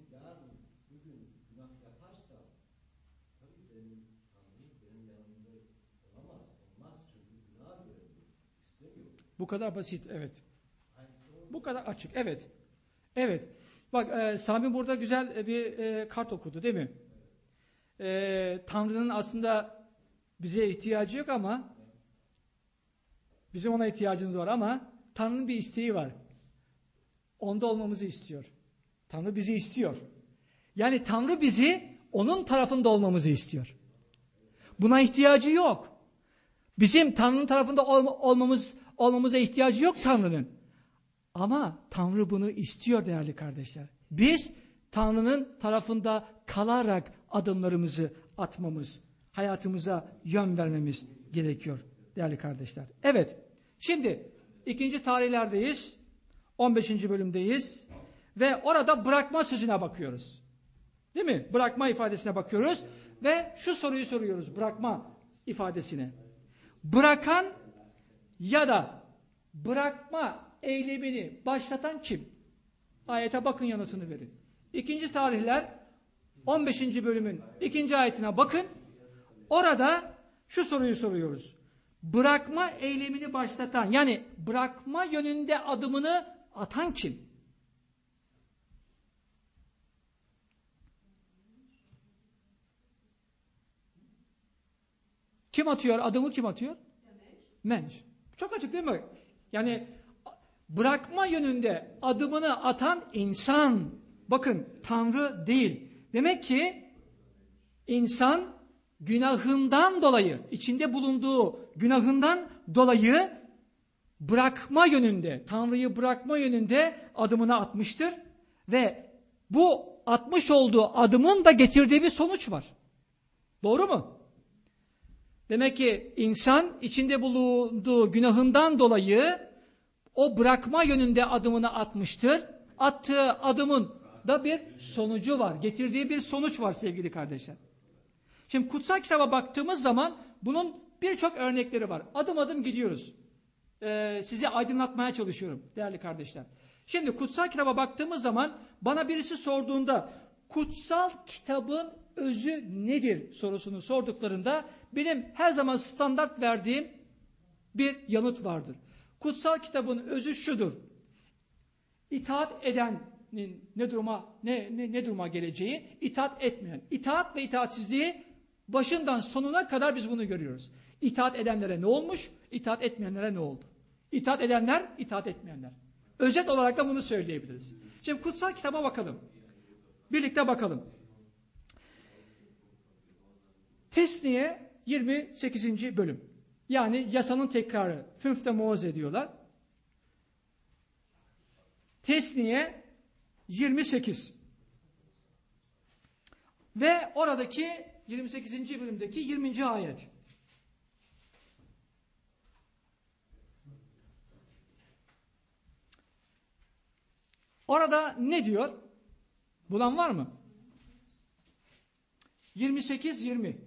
yarın bugün günah yaparsa tabii benim Tanrım benim yanımda olamaz. Olmaz çünkü günah göremiyor. İstemiyor. Bu kadar basit, evet. Bu kadar açık, evet. Evet. Bak e, Sami burada güzel bir e, kart okudu değil mi? E, Tanrı'nın aslında bize ihtiyacı yok ama bizim ona ihtiyacımız var ama Tanrı'nın bir isteği var. Onda olmamızı istiyor. Tanrı bizi istiyor. Yani Tanrı bizi onun tarafında olmamızı istiyor. Buna ihtiyacı yok. Bizim Tanrı'nın tarafında ol- olmamız olmamıza ihtiyacı yok Tanrı'nın. Ama Tanrı bunu istiyor değerli kardeşler. Biz Tanrı'nın tarafında kalarak adımlarımızı atmamız, hayatımıza yön vermemiz gerekiyor değerli kardeşler. Evet, şimdi ikinci tarihlerdeyiz, on beşinci bölümdeyiz ve orada bırakma sözüne bakıyoruz. Değil mi? Bırakma ifadesine bakıyoruz ve şu soruyu soruyoruz bırakma ifadesine. Bırakan ya da bırakma eylemini başlatan kim? Ayete bakın, yanıtını verin. İkinci tarihler on beşinci bölümün ikinci ayetine bakın. Orada şu soruyu soruyoruz. Bırakma eylemini başlatan, yani bırakma yönünde adımını atan kim? Kim atıyor? Adımı kim atıyor? Mensch. Çok açık değil mi? Yani bırakma yönünde adımını atan insan. Bakın, Tanrı değil. Demek ki insan günahından dolayı, içinde bulunduğu günahından dolayı bırakma yönünde, Tanrı'yı bırakma yönünde adımını atmıştır ve bu atmış olduğu adımın da getirdiği bir sonuç var. Doğru mu? Demek ki insan içinde bulunduğu günahından dolayı o bırakma yönünde adımını atmıştır. Attığı adımın da bir sonucu var. Getirdiği bir sonuç var sevgili kardeşler. Şimdi kutsal kitaba baktığımız zaman bunun birçok örnekleri var. Adım adım gidiyoruz. Ee, sizi aydınlatmaya çalışıyorum değerli kardeşler. Şimdi kutsal kitaba baktığımız zaman bana birisi sorduğunda kutsal kitabın özü nedir sorusunu sorduklarında benim her zaman standart verdiğim bir yanıt vardır. Kutsal kitabın özü şudur. İtaat edenin ne duruma ne, ne, ne duruma geleceği, itaat etmeyen. İtaat ve itaatsizliği başından sonuna kadar biz bunu görüyoruz. İtaat edenlere ne olmuş? İtaat etmeyenlere ne oldu? İtaat edenler, itaat etmeyenler. Özet olarak da bunu söyleyebiliriz. Şimdi kutsal kitaba bakalım. Birlikte bakalım. Tesniye yirmi sekizinci bölüm. Yani yasanın tekrarı. Fünfte Mose diyorlar. Tesniye yirmi sekiz. Ve oradaki yirmi sekizinci bölümdeki yirminci ayet. Orada ne diyor? Bulan var mı? yirmi sekiz yirmi.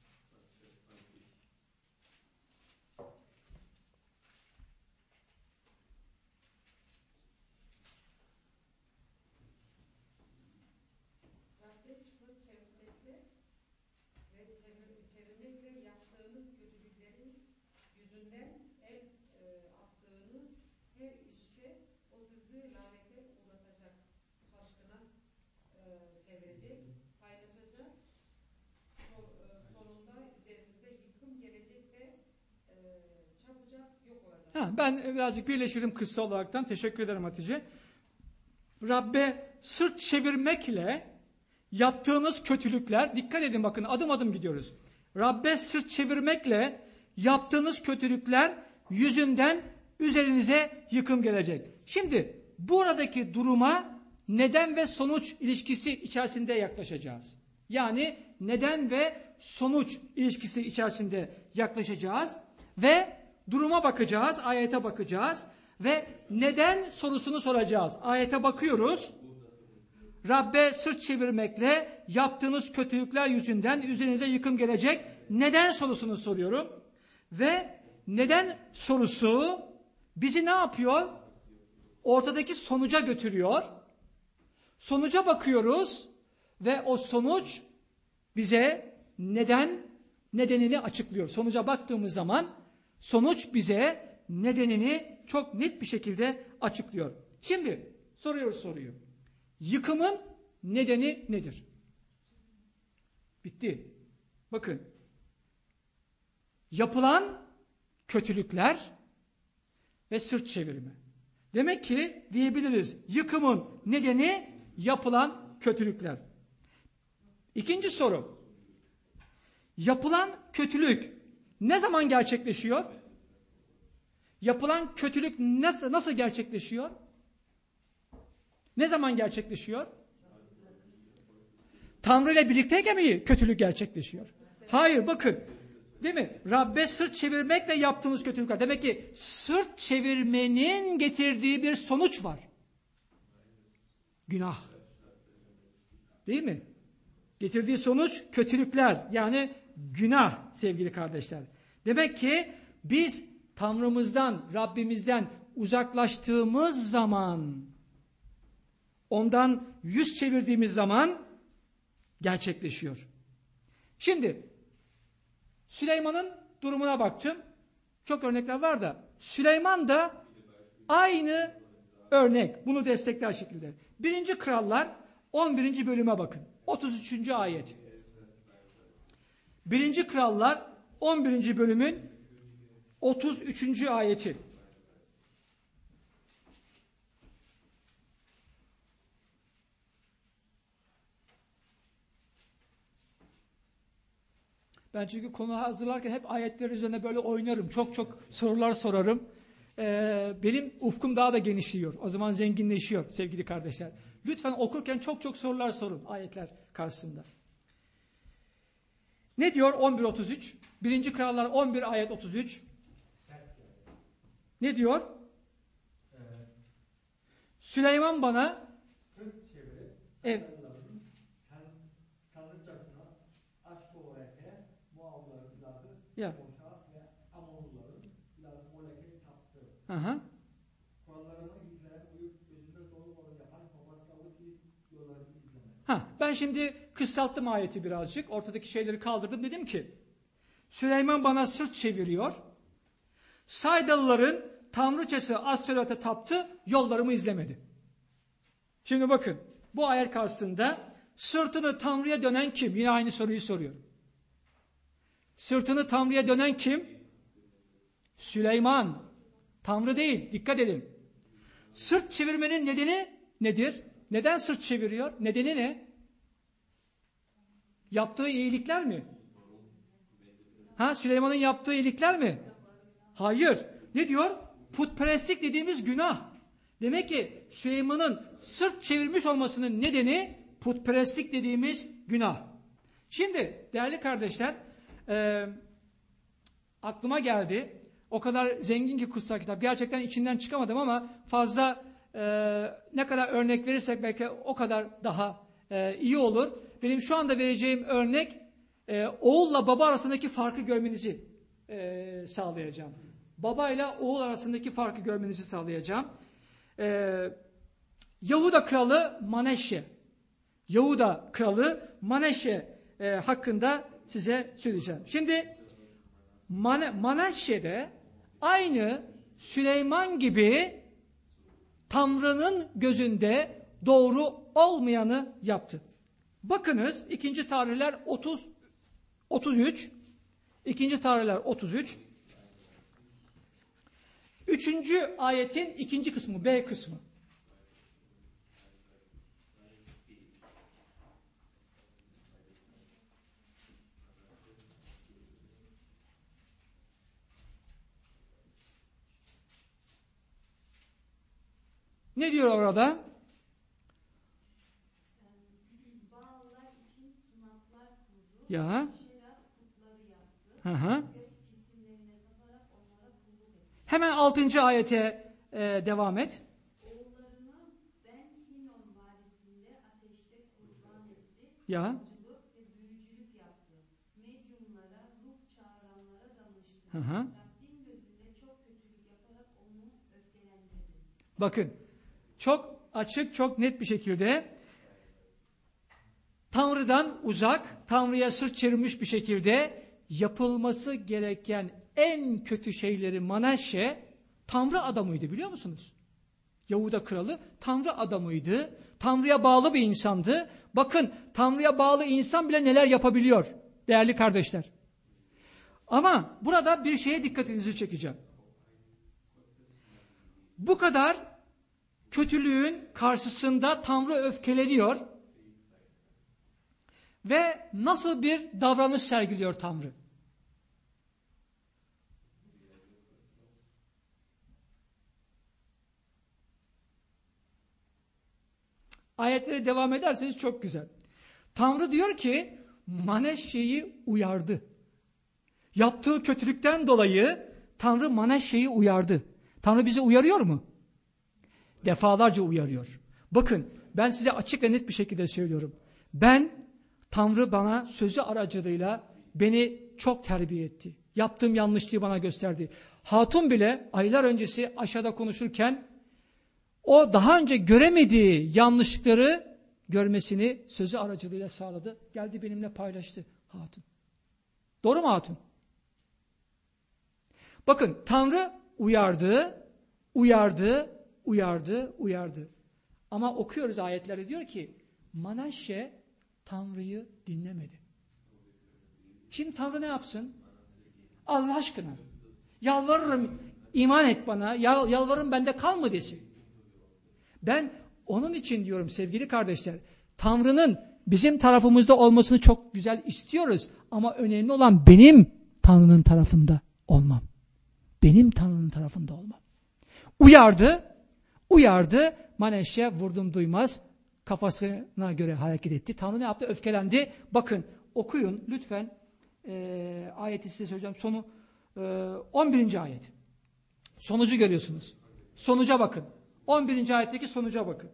Ha, ben birazcık birleştirdim kısa olaraktan. Teşekkür ederim Hatice. Rabbe sırt çevirmekle yaptığınız kötülükler, dikkat edin bakın adım adım gidiyoruz. Rabbe sırt çevirmekle yaptığınız kötülükler yüzünden üzerinize yıkım gelecek. Şimdi buradaki duruma neden ve sonuç ilişkisi içerisinde yaklaşacağız. Yani neden ve sonuç ilişkisi içerisinde yaklaşacağız ve duruma bakacağız, ayete bakacağız ve neden sorusunu soracağız. Ayete bakıyoruz. Rabbe sırt çevirmekle yaptığınız kötülükler yüzünden üzerinize yıkım gelecek. Neden sorusunu soruyorum. Ve neden sorusu bizi ne yapıyor? Ortadaki sonuca götürüyor. Sonuca bakıyoruz ve o sonuç bize neden nedenini açıklıyor. Sonuca baktığımız zaman sonuç bize nedenini çok net bir şekilde açıklıyor. Şimdi soruyoruz soruyu. Yıkımın nedeni nedir? Bitti. Bakın. Yapılan kötülükler ve sırt çevirme. Demek ki diyebiliriz yıkımın nedeni yapılan kötülükler. İkinci soru. Yapılan kötülük ne zaman gerçekleşiyor? Yapılan kötülük nasıl, nasıl gerçekleşiyor? Ne zaman gerçekleşiyor? Tanrı ile birlikteyken mi kötülük gerçekleşiyor? Hayır, bakın. Değil mi? Rabbe sırt çevirmekle yaptığımız kötülükler. Demek ki sırt çevirmenin getirdiği bir sonuç var. Günah. Değil mi? Getirdiği sonuç kötülükler. Yani günah sevgili kardeşler. Demek ki biz Tanrımızdan, Rabbimizden uzaklaştığımız zaman, ondan yüz çevirdiğimiz zaman gerçekleşiyor. Şimdi Süleyman'ın durumuna baktım. Çok örnekler var da Süleyman da aynı örnek. Bunu destekler şekilde. Birinci Krallar on birinci bölüme bakın. otuz üçüncü ayet. Birinci Krallar on birinci bölümün otuz üçüncü ayeti. Ben çünkü konu hazırlarken hep ayetler üzerine böyle oynarım. Çok çok sorular sorarım. Ee, benim ufkum daha da genişliyor. O zaman zenginleşiyor sevgili kardeşler. Lütfen okurken çok çok sorular sorun ayetler karşısında. Ne diyor on bir otuz üç? Birinci Krallar on bir ayet otuz üç. Ne diyor? Süleyman bana ev ya. Aha. Ha, ben şimdi kısalttım ayeti birazcık. Ortadaki şeyleri kaldırdım. Dedim ki Süleyman bana sırt çeviriyor. Saydalıların tanrıçası Astoret'e taptı. Yollarımı izlemedi. Şimdi bakın. Bu ayet karşısında sırtını Tanrı'ya dönen kim? Yine aynı soruyu soruyorum. Sırtını Tanrı'ya dönen kim? Süleyman. Tanrı değil. Dikkat edin. Sırt çevirmenin nedeni nedir? Neden sırt çeviriyor? Nedeni ne? Yaptığı iyilikler mi? Ha, Süleyman'ın yaptığı iyilikler mi? Hayır. Ne diyor? Putperestlik dediğimiz günah. Demek ki Süleyman'ın sırt çevirmiş olmasının nedeni putperestlik dediğimiz günah. Şimdi değerli kardeşler, e, aklıma geldi. O kadar zengin ki kutsal kitap. Gerçekten içinden çıkamadım ama fazla e, ne kadar örnek verirsek belki o kadar daha e, iyi olur. Benim şu anda vereceğim örnek e, oğulla baba arasındaki farkı görmenizi e, sağlayacağım. Babayla oğul arasındaki farkı görmenizi sağlayacağım. E, Yahuda kralı Maneşe. Yahuda kralı Maneşe e, hakkında size söyleyeceğim. Şimdi Man- Maneşe'de aynı Süleyman gibi Tanrı'nın gözünde doğru olmayanı yaptı. Bakınız ikinci Tarihler otuz otuz üç. ikinci Tarihler otuz üç. Üçüncü ayetin ikinci kısmı, B kısmı. Ne diyor orada? Bağlar için sunaklar kurdu. Ya. Şeraf putları yaptı. Hı hı. Göz cisimlerine taparak onlara kulluk etti. Hemen altıncı ayete e, devam et. Oğullarını Ben Hinnom vadisinde ateşte kurban etti. Ya. Falcılık ve büyücülük yaptı. Medyumlara, ruh çağıranlara danıştı. Hı hı. Rabbin gözünde çok kötülük yaparak onu öfkelendirdi. Bakın. Çok açık, çok net bir şekilde Tanrı'dan uzak, Tanrı'ya sırt çevirmiş bir şekilde yapılması gereken en kötü şeyleri Manaşe Tanrı adamıydı, biliyor musunuz? Yahuda kralı Tanrı adamıydı. Tanrı'ya bağlı bir insandı. Bakın, Tanrı'ya bağlı insan bile neler yapabiliyor değerli kardeşler. Ama burada bir şeye dikkatinizi çekeceğim. Bu kadar kötülüğün karşısında Tanrı öfkeleniyor ve nasıl bir davranış sergiliyor Tanrı? Ayetlere devam ederseniz çok güzel. Tanrı diyor ki Manaşe'yi uyardı. Yaptığı kötülükten dolayı Tanrı Manaşe'yi uyardı. Tanrı bizi uyarıyor mu? Defalarca uyarıyor. Bakın, ben size açık ve net bir şekilde söylüyorum. Ben, Tanrı bana sözü aracılığıyla beni çok terbiye etti. Yaptığım yanlışlığı bana gösterdi. Hatun bile aylar öncesi aşağıda konuşurken o daha önce göremediği yanlışlıkları görmesini sözü aracılığıyla sağladı. Geldi benimle paylaştı Hatun. Doğru mu Hatun? Bakın, Tanrı uyardı, uyardı, uyardı, uyardı. Ama okuyoruz ayetlerde, diyor ki Manaşe Tanrı'yı dinlemedi. Şimdi Tanrı ne yapsın? Allah aşkına yalvarırım, iman et bana, yal, yalvarırım bende kal mı desin. Ben onun için diyorum sevgili kardeşler, Tanrı'nın bizim tarafımızda olmasını çok güzel istiyoruz. Ama önemli olan benim Tanrı'nın tarafında olmam. Benim Tanrı'nın tarafında olmam. Uyardı, uyardı. Manaşe vurdum duymaz kafasına göre hareket etti. Tanrı ne yaptı? Öfkelendi. Bakın, okuyun lütfen. E, ayeti size söyleyeceğim. Sonu e, on birinci ayet. Sonucu görüyorsunuz. Sonuca bakın. on birinci ayetteki sonuca bakın.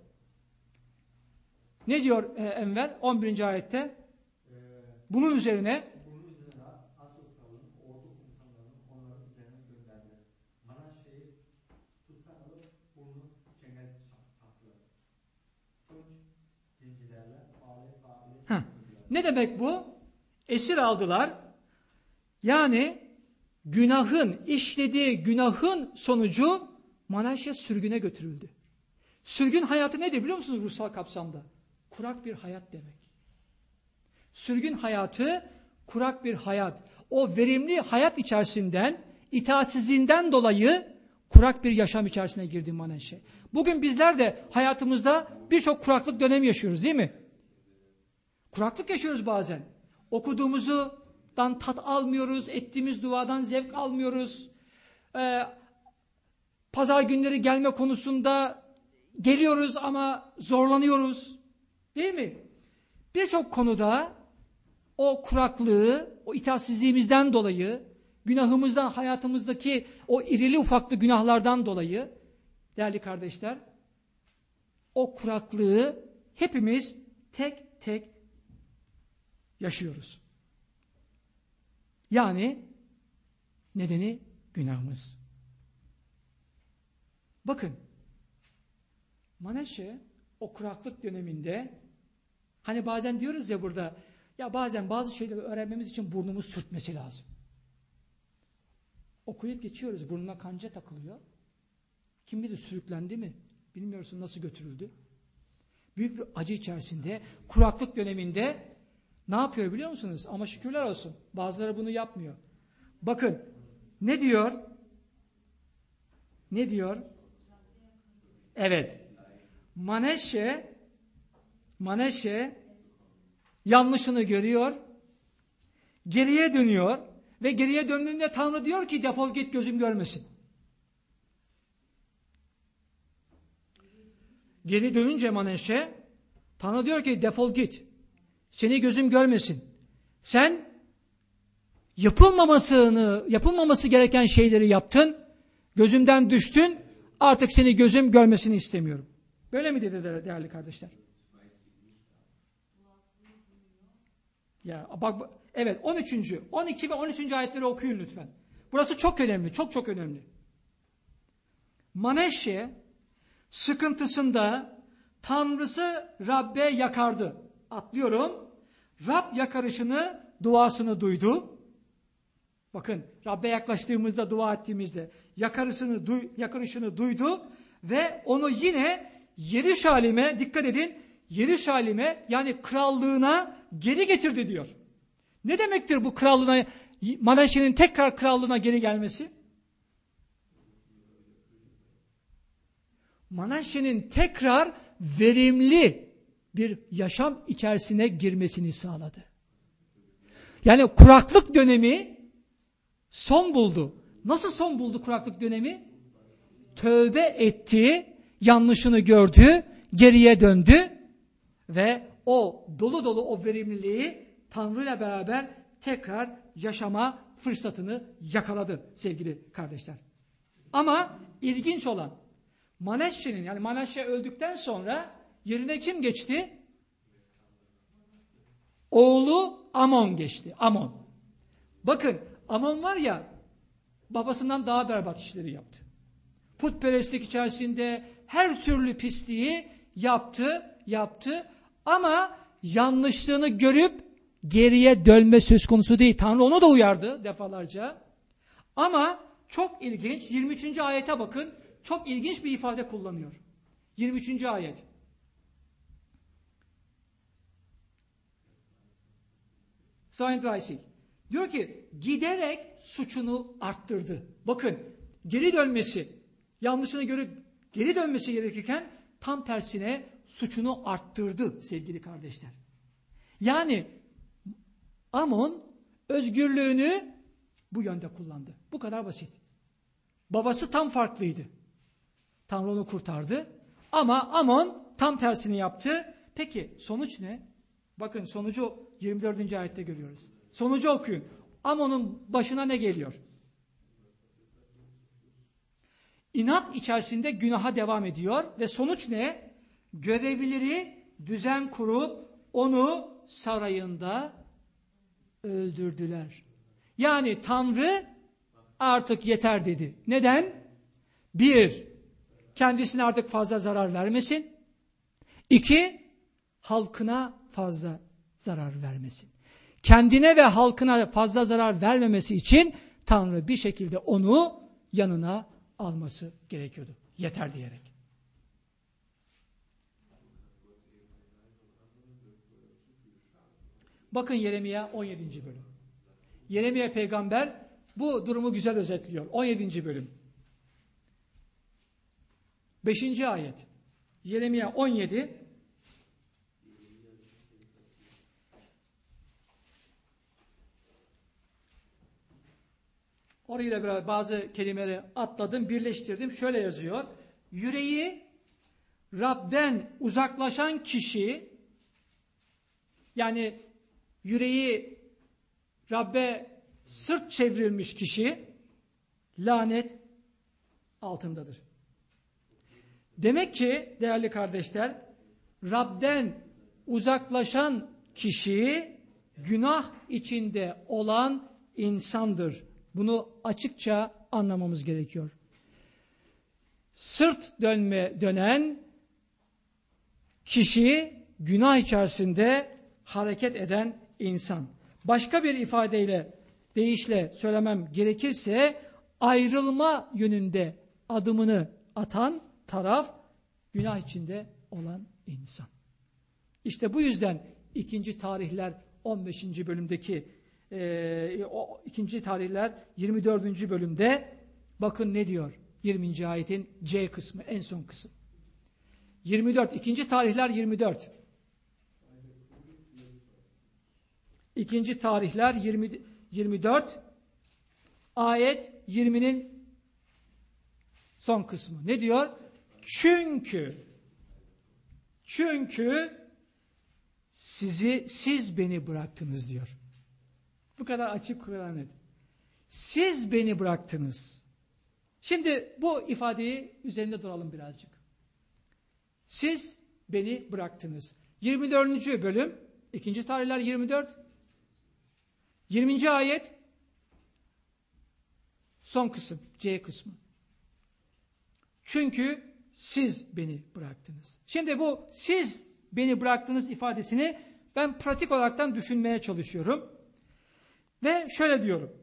Ne diyor e, Enver? on birinci ayette bunun üzerine bunun üzerine Asur kralının ordu komutanlarının onların üzerine gönderdi. Manaşe'yi tutsak alıp bunu çengel taktılar. Tunç zincirlerle bağlayıp bağlayıp. Ne demek bu? Esir aldılar. Yani günahın, işlediği günahın sonucu Manaşe sürgüne götürüldü. Sürgün hayatı nedir biliyor musunuz ruhsal kapsamda? Kurak bir hayat demek. Sürgün hayatı kurak bir hayat. O verimli hayat içerisinden, itaatsizliğinden dolayı kurak bir yaşam içerisine girdi Manaşe. Bugün bizler de hayatımızda birçok kuraklık dönemi yaşıyoruz, değil mi? Kuraklık yaşıyoruz bazen. Okuduğumuzdan tat almıyoruz, ettiğimiz duadan zevk almıyoruz. Ee, pazar günleri gelme konusunda geliyoruz ama zorlanıyoruz. Değil mi? Birçok konuda o kuraklığı, o itaatsizliğimizden dolayı, günahımızdan, hayatımızdaki o irili ufaklı günahlardan dolayı, değerli kardeşler, o kuraklığı hepimiz tek tek yaşıyoruz. Yani nedeni günahımız. Bakın, Manaşe o kuraklık döneminde, hani bazen diyoruz ya burada, ya bazen bazı şeyleri öğrenmemiz için burnumuz sürtmesi lazım. Okuyup geçiyoruz, burnuna kanca takılıyor. Kim bilir sürüklendi mi? Bilmiyorsun nasıl götürüldü. Büyük bir acı içerisinde, kuraklık döneminde ne yapıyor biliyor musunuz? Ama şükürler olsun, bazıları bunu yapmıyor. Bakın, ne diyor? Ne diyor? Evet. Manaşe Manaşe yanlışını görüyor, geriye dönüyor ve geriye döndüğünde Tanrı diyor ki defol git, gözüm görmesin. Geri dönünce Manaşe, Tanrı diyor ki defol git, seni gözüm görmesin. Sen yapılmamasını, yapılmaması gereken şeyleri yaptın, gözümden düştün, artık seni gözüm görmesini istemiyorum. Böyle mi dedi değerli kardeşler? Ya bak, evet, on üçüncü on iki ve on üçüncü ayetleri okuyun lütfen. Burası çok önemli, çok çok önemli. Manaşe sıkıntısında Tanrısı Rabbe yakardı. Atlıyorum. Rab yakarışını, duasını duydu. Bakın Rab'be yaklaştığımızda, dua ettiğimizde yakarışını, duy, yakarışını duydu ve onu yine Yeruşalim'e, dikkat edin, Yeruşalim'e yani krallığına geri getirdi diyor. Ne demektir bu krallığına, Manaşe'nin tekrar krallığına geri gelmesi? Manaşe'nin tekrar verimli bir yaşam içerisine girmesini sağladı. Yani kuraklık dönemi son buldu. Nasıl son buldu kuraklık dönemi? Tövbe etti, yanlışını gördü, geriye döndü ve o dolu dolu o verimliliği Tanrı ile beraber tekrar yaşama fırsatını yakaladı sevgili kardeşler. Ama ilginç olan Manaşe'nin, yani Manaşe öldükten sonra yerine kim geçti? Oğlu Amon geçti. Amon. Bakın Amon var ya, babasından daha berbat işleri yaptı. Putperestlik içerisinde her türlü pisliği yaptı, yaptı ama yanlışlığını görüp geriye dönme söz konusu değil. Tanrı onu da uyardı defalarca. Ama çok ilginç, yirmi üçüncü ayete bakın, çok ilginç bir ifade kullanıyor. yirmi üçüncü ayet. Diyor ki giderek suçunu arttırdı. Bakın geri dönmesi, yanlışını görüp geri dönmesi gerekirken tam tersine suçunu arttırdı sevgili kardeşler. Yani Amon özgürlüğünü bu yönde kullandı. Bu kadar basit. Babası tam farklıydı. Tanrı onu kurtardı. Ama Amon tam tersini yaptı. Peki sonuç ne? Bakın sonucu yirmi dördüncü ayette görüyoruz. Sonucu okuyun. Amon'un başına ne geliyor? İnat içerisinde günaha devam ediyor ve sonuç ne? Görevlileri düzen kurup onu sarayında öldürdüler. Yani Tanrı artık yeter dedi. Neden? Bir, kendisine artık fazla zarar vermesin. İki, halkına fazla zarar vermesin. Kendine ve halkına fazla zarar vermemesi için Tanrı bir şekilde onu yanına alması gerekiyordu. Yeter diyerek. Bakın Yeremia on yedinci bölüm. Yeremia peygamber bu durumu güzel özetliyor. on yedinci bölüm. beşinci ayet. Yeremia on yedi. Orayı da biraz bazı kelimeleri atladım, birleştirdim. Şöyle yazıyor. Yüreği Rab'den uzaklaşan kişi, yani yüreği Rab'be sırt çevrilmiş kişi lanet altındadır. Demek ki değerli kardeşler, Rab'den uzaklaşan kişi günah içinde olan insandır. Bunu açıkça anlamamız gerekiyor. Sırt dönme dönen kişi günah içerisinde hareket eden insan. Başka bir ifadeyle, deyişle söylemem gerekirse ayrılma yönünde adımını atan taraf günah içinde olan insan. İşte bu yüzden ikinci tarihler on beşinci bölümdeki e, o ikinci tarihler yirmi dördüncü bölümde bakın ne diyor? yirminci ayetin C kısmı, en son kısım. yirmi dört, ikinci tarihler yirmi dört. İkinci tarihler yirmi, yirmi dört ayet yirminin son kısmı. Ne diyor? Çünkü çünkü sizi siz beni bıraktınız diyor. Bu kadar açık Kur'an net. Siz beni bıraktınız. Şimdi bu ifadeyi üzerinde duralım birazcık. Siz beni bıraktınız. yirmi dördüncü bölüm, ikinci tarihler yirmi dört. yirminci ayet son kısım, C kısmı. Çünkü siz beni bıraktınız. Şimdi bu siz beni bıraktınız ifadesini ben pratik olaraktan düşünmeye çalışıyorum. Ve şöyle diyorum.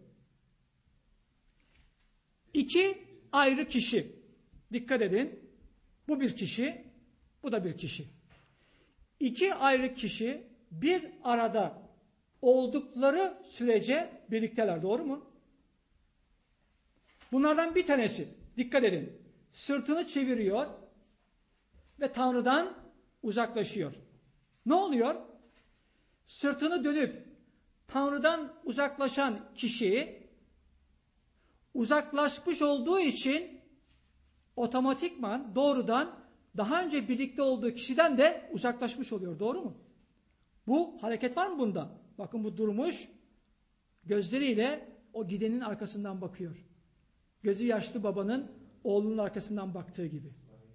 İki ayrı kişi. Dikkat edin. Bu bir kişi, bu da bir kişi. İki ayrı kişi bir arada oldukları sürece birlikteler. Doğru mu? Bunlardan bir tanesi, dikkat edin, sırtını çeviriyor ve Tanrı'dan uzaklaşıyor. Ne oluyor? Sırtını dönüp Tanrı'dan uzaklaşan kişi uzaklaşmış olduğu için otomatikman doğrudan daha önce birlikte olduğu kişiden de uzaklaşmış oluyor. Doğru mu? Bu hareket var mı bunda? Bakın bu durmuş, gözleriyle o gidenin arkasından bakıyor. Gözü yaşlı babanın oğlunun arkasından baktığı gibi.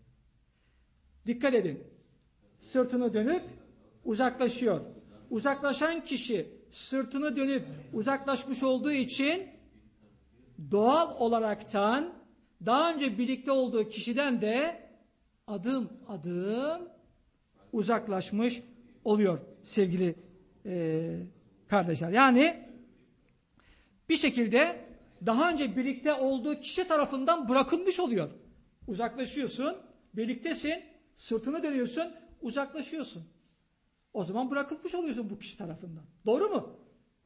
Dikkat edin. Sırtını dönüp uzaklaşıyor. Uzaklaşan kişi sırtını dönüp uzaklaşmış olduğu için doğal olaraktan daha önce birlikte olduğu kişiden de adım adım uzaklaşmış oluyor sevgili e, kardeşler. Yani bir şekilde daha önce birlikte olduğu kişi tarafından bırakılmış oluyor. Uzaklaşıyorsun, birliktesin, sırtını dönüyorsun, uzaklaşıyorsun. O zaman bırakılmış oluyorsun bu kişi tarafından. Doğru mu?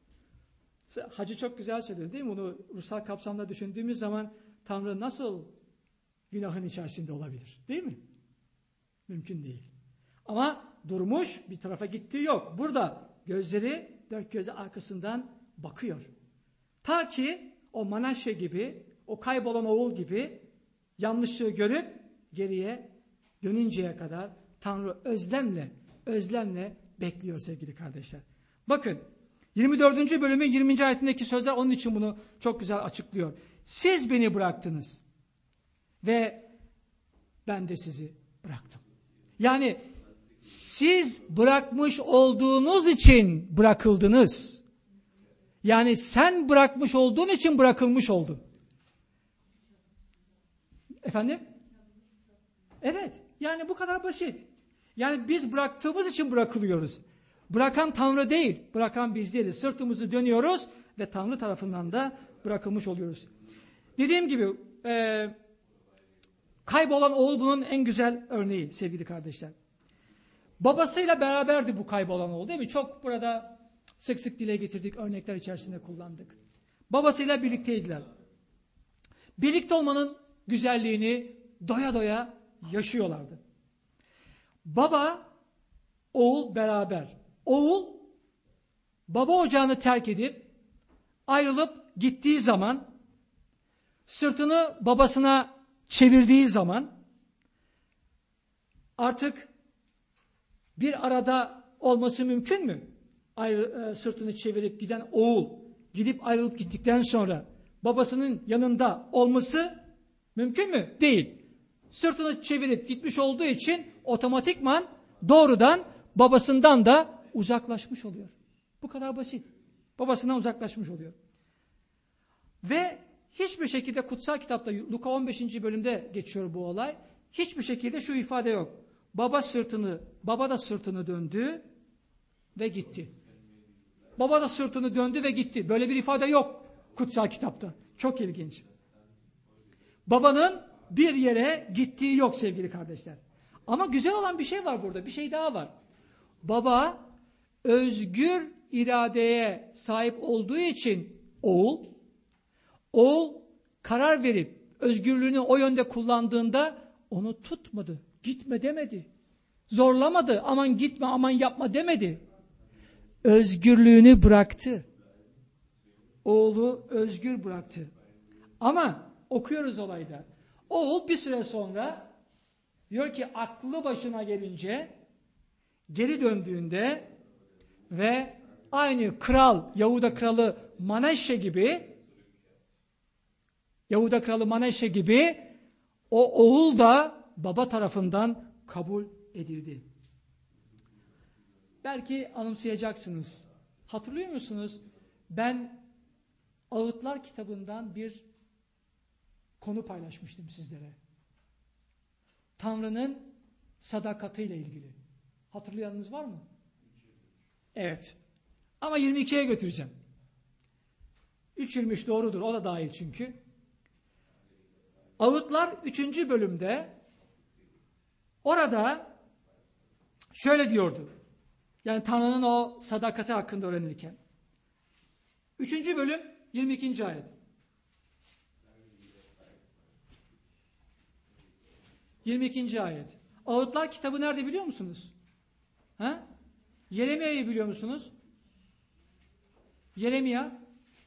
Hacı çok güzel söylüyor değil mi? Bunu ruhsal kapsamda düşündüğümüz zaman Tanrı nasıl günahın içerisinde olabilir? Değil mi? Mümkün değil. Ama durmuş, bir tarafa gittiği yok. Burada gözleri dört gözü arkasından bakıyor. Ta ki o Manaşe gibi, o kaybolan oğul gibi yanlışlığı görüp geriye dönünceye kadar Tanrı özlemle, özlemle bekliyor sevgili kardeşler. Bakın yirmi dördüncü bölümün yirminci ayetindeki sözler onun için bunu çok güzel açıklıyor. Siz beni bıraktınız ve ben de sizi bıraktım. Yani siz bırakmış olduğunuz için bırakıldınız. Yani sen bırakmış olduğun için bırakılmış oldun. Efendim? Evet. Yani bu kadar basit. Yani biz bıraktığımız için bırakılıyoruz. Bırakan Tanrı değil, bırakan biz değiliz. Sırtımızı dönüyoruz ve Tanrı tarafından da bırakılmış oluyoruz. Dediğim gibi e, kaybolan oğul bunun en güzel örneği sevgili kardeşler. Babasıyla beraberdi bu kaybolan oğul değil mi? Çok burada sık sık dile getirdik, örnekler içerisinde kullandık. Babasıyla birlikteydiler. Birlikte olmanın güzelliğini doya doya yaşıyorlardı. Baba, oğul beraber. Oğul, baba ocağını terk edip ayrılıp gittiği zaman, sırtını babasına çevirdiği zaman artık bir arada olması mümkün mü? Ayrı, e, sırtını çevirip giden oğul gidip ayrılıp gittikten sonra babasının yanında olması mümkün mü? Değil. Sırtını çevirip gitmiş olduğu için otomatikman doğrudan babasından da uzaklaşmış oluyor. Bu kadar basit. Babasından uzaklaşmış oluyor. Ve hiçbir şekilde kutsal kitapta Luka on beşinci bölümde geçiyor bu olay. Hiçbir şekilde şu ifade yok. Baba sırtını, baba da sırtını döndü ve gitti. Baba da sırtını döndü ve gitti. Böyle bir ifade yok kutsal kitapta. Çok ilginç. Babanın bir yere gittiği yok sevgili kardeşler. Ama güzel olan bir şey var burada. Bir şey daha var. Baba özgür iradeye sahip olduğu için oğul, oğul karar verip özgürlüğünü o yönde kullandığında onu tutmadı. Gitme demedi. Zorlamadı. Aman gitme, aman yapma demedi. Özgürlüğünü bıraktı. Oğlu özgür bıraktı. Ama okuyoruz olayda. Oğul bir süre sonra diyor ki aklı başına gelince geri döndüğünde ve aynı kral, Yahuda kralı Manaşe gibi Yahuda kralı Manaşe gibi o oğul da baba tarafından kabul edildi. Belki anımsayacaksınız. Hatırlıyor musunuz? Ben Ağıtlar kitabından bir konu paylaşmıştım sizlere. Tanrı'nın sadakatiyle ilgili. Hatırlayanınız var mı? Evet. Ama yirmi ikiye götüreceğim. üç yirmi üç doğrudur. O da dahil çünkü. Ağıtlar üçüncü bölümde orada şöyle diyordu. Yani Tanrı'nın o sadakati hakkında öğrenirken. üçüncü bölüm yirmi ikinci ayet. yirmi ikinci ayet. Ağıtlar kitabı nerede biliyor musunuz? Ha? Yeremiya'yı biliyor musunuz? Yeremia.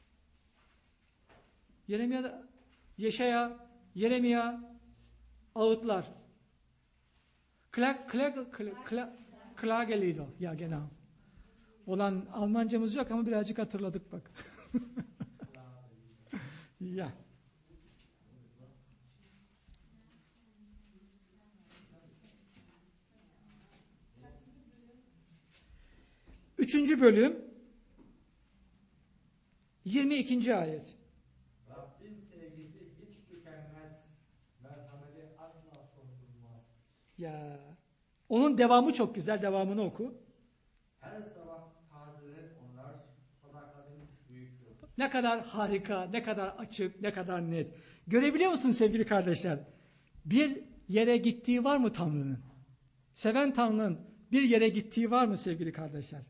Yeremiya'da Yeşaya, Yeremia, Ağıtlar. Klag, klag, klag, klag, Klagelieder. Ya genau. Olan Almancamız yok ama birazcık hatırladık bak. Ya. Üçüncü bölüm yirmi ikinci ayet. Rabbin sevgisi hiç tükenmez. Merhameti asla sonsuzmaz. Ya. Onun devamı çok güzel. Devamını oku. Her sabah tazelenir onlar. Sadakatin büyüktür. Ne kadar harika, ne kadar açık, ne kadar net. Görebiliyor musunuz sevgili kardeşler? Bir yere gittiği var mı Tanrı'nın? Seven Tanrı'nın bir yere gittiği var mı sevgili kardeşler?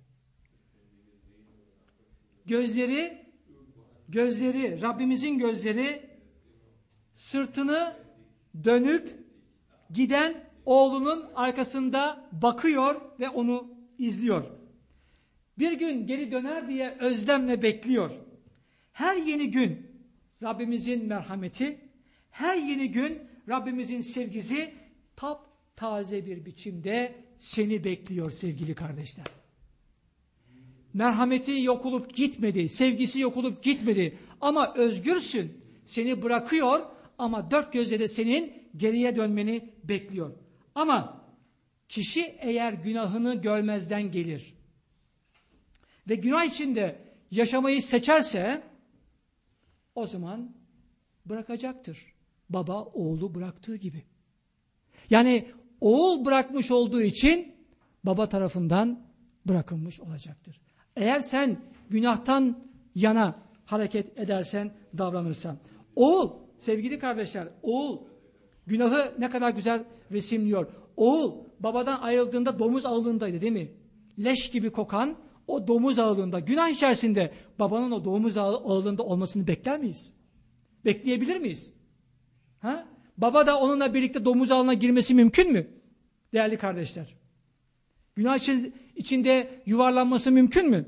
Gözleri, gözleri, Rabbimizin gözleri sırtını dönüp giden oğlunun arkasında bakıyor ve onu izliyor. Bir gün geri döner diye özlemle bekliyor. Her yeni gün Rabbimizin merhameti, her yeni gün Rabbimizin sevgisi taptaze bir biçimde seni bekliyor sevgili kardeşler. Merhameti yok olup gitmedi, sevgisi yok olup gitmedi ama özgürsün. Seni bırakıyor ama dört gözle de senin geriye dönmeni bekliyor. Ama kişi eğer günahını görmezden gelir ve günah içinde yaşamayı seçerse o zaman bırakacaktır. Baba oğlu bıraktığı gibi. Yani oğul bırakmış olduğu için baba tarafından bırakılmış olacaktır. Eğer sen günahtan yana hareket edersen, davranırsan. Oğul, sevgili kardeşler, oğul günahı ne kadar güzel resimliyor. Oğul babadan ayrıldığında domuz ağılındaydı değil mi? Leş gibi kokan o domuz ağılında, günah içerisinde babanın o domuz ağılında olmasını bekler miyiz? Bekleyebilir miyiz? Ha? Baba da onunla birlikte domuz ağına girmesi mümkün mü? Değerli kardeşler. Günah içinde yuvarlanması mümkün mü?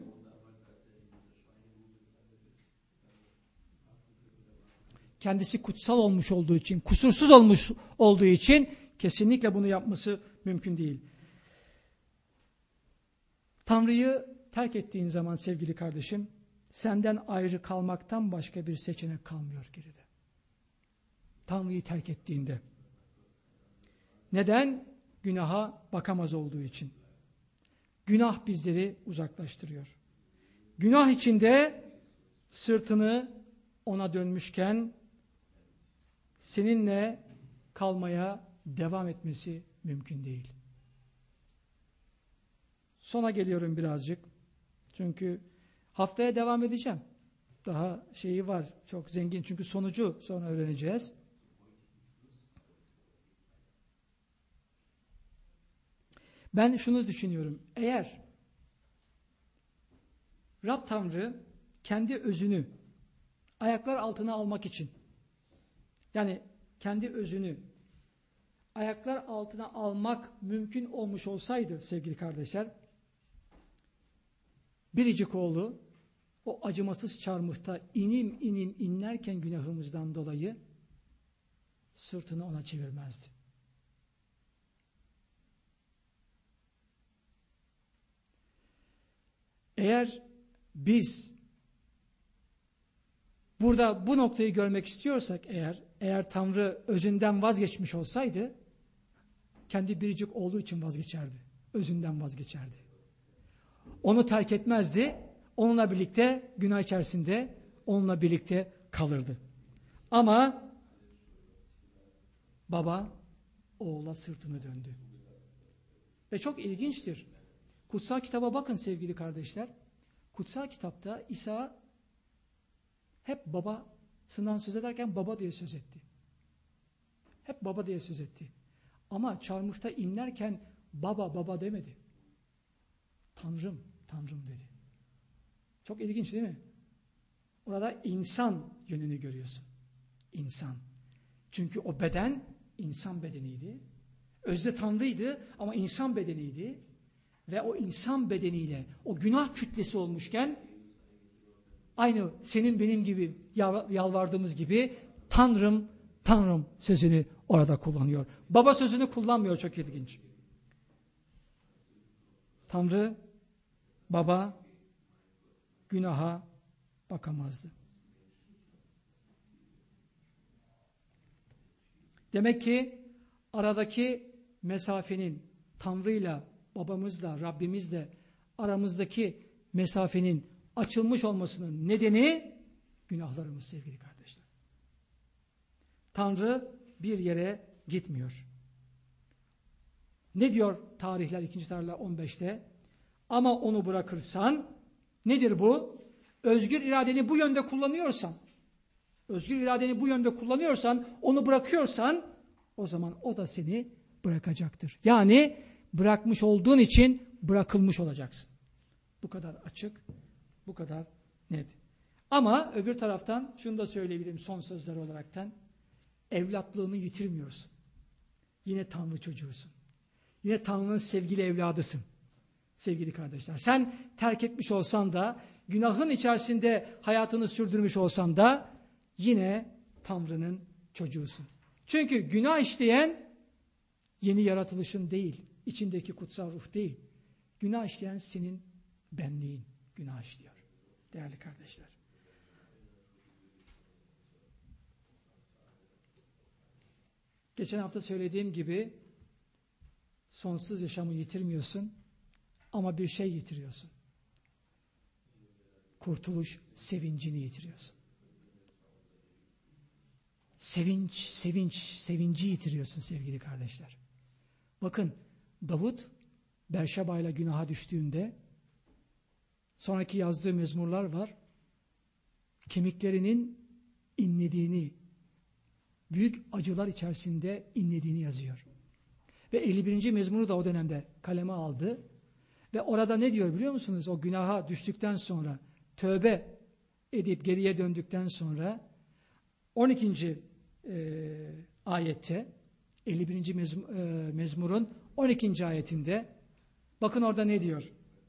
Kendisi kutsal olmuş olduğu için, kusursuz olmuş olduğu için kesinlikle bunu yapması mümkün değil. Tanrı'yı terk ettiğin zaman sevgili kardeşim, senden ayrı kalmaktan başka bir seçenek kalmıyor geride. Tanrı'yı terk ettiğinde. Neden? Günaha bakamaz olduğu için. Günah bizleri uzaklaştırıyor. Günah içinde sırtını ona dönmüşken seninle kalmaya devam etmesi mümkün değil. Sona geliyorum birazcık. Çünkü haftaya devam edeceğim. Daha şeyi var, çok zengin. Çünkü sonucu sonra öğreneceğiz. Ben şunu düşünüyorum. Eğer Rab Tanrı kendi özünü ayaklar altına almak için, yani kendi özünü ayaklar altına almak mümkün olmuş olsaydı sevgili kardeşler, biricik oğlu o acımasız çarmıhta inim inim inlerken günahımızdan dolayı sırtını ona çevirmezdi. Eğer biz burada bu noktayı görmek istiyorsak eğer, eğer Tanrı özünden vazgeçmiş olsaydı, kendi biricik oğlu için vazgeçerdi. Özünden vazgeçerdi. Onu terk etmezdi. Onunla birlikte günah içerisinde onunla birlikte kalırdı. Ama baba oğula sırtını döndü. Ve çok ilginçtir. Kutsal kitaba bakın sevgili kardeşler. Kutsal kitapta İsa hep babasından söz ederken baba diye söz etti. Hep baba diye söz etti. Ama çarmıhta inlerken baba baba demedi. Tanrım, Tanrım dedi. Çok ilginç değil mi? Orada insan yönünü görüyorsun. İnsan. Çünkü o beden insan bedeniydi. Özde Tanrı'ydı ama insan bedeniydi. Ve o insan bedeniyle o günah kütlesi olmuşken aynı senin benim gibi yalvardığımız gibi Tanrım, Tanrım sözünü orada kullanıyor. Baba sözünü kullanmıyor, çok ilginç. Tanrı, baba günaha bakamazdı. Demek ki aradaki mesafenin Tanrı'yla, babamızla, Rabbimizle aramızdaki mesafenin açılmış olmasının nedeni günahlarımız sevgili kardeşler. Tanrı bir yere gitmiyor. Ne diyor tarihler, ikinci tarihler on beşte? Ama onu bırakırsan, nedir bu? Özgür iradeni bu yönde kullanıyorsan, özgür iradeni bu yönde kullanıyorsan, onu bırakıyorsan, o zaman o da seni bırakacaktır. Yani bırakmış olduğun için bırakılmış olacaksın. Bu kadar açık, bu kadar net. Ama öbür taraftan şunu da söyleyebilirim son sözler olaraktan. Evlatlığını yitirmiyorsun. Yine Tanrı çocuğusun. Yine Tanrı'nın sevgili evladısın. Sevgili kardeşler. Sen terk etmiş olsan da, günahın içerisinde hayatını sürdürmüş olsan da yine Tanrı'nın çocuğusun. Çünkü günah işleyen yeni yaratılışın değil, içindeki kutsal ruh değil. Günah işleyen senin benliğin günah işliyor. Değerli kardeşler. Geçen hafta söylediğim gibi sonsuz yaşamı yitirmiyorsun ama bir şey yitiriyorsun. Kurtuluş sevincini yitiriyorsun. Sevinç, sevinç, sevinci yitiriyorsun sevgili kardeşler. Bakın Davut Berşebay'la günaha düştüğünde sonraki yazdığı mezmurlar var. Kemiklerinin inlediğini, büyük acılar içerisinde inlediğini yazıyor. Ve elli birinci mezmuru da o dönemde kaleme aldı. Ve orada ne diyor biliyor musunuz? O günaha düştükten sonra, tövbe edip geriye döndükten sonra on ikinci E, ayette elli birinci Mezm, e, mezmurun on ikinci ayetinde bakın orada ne diyor?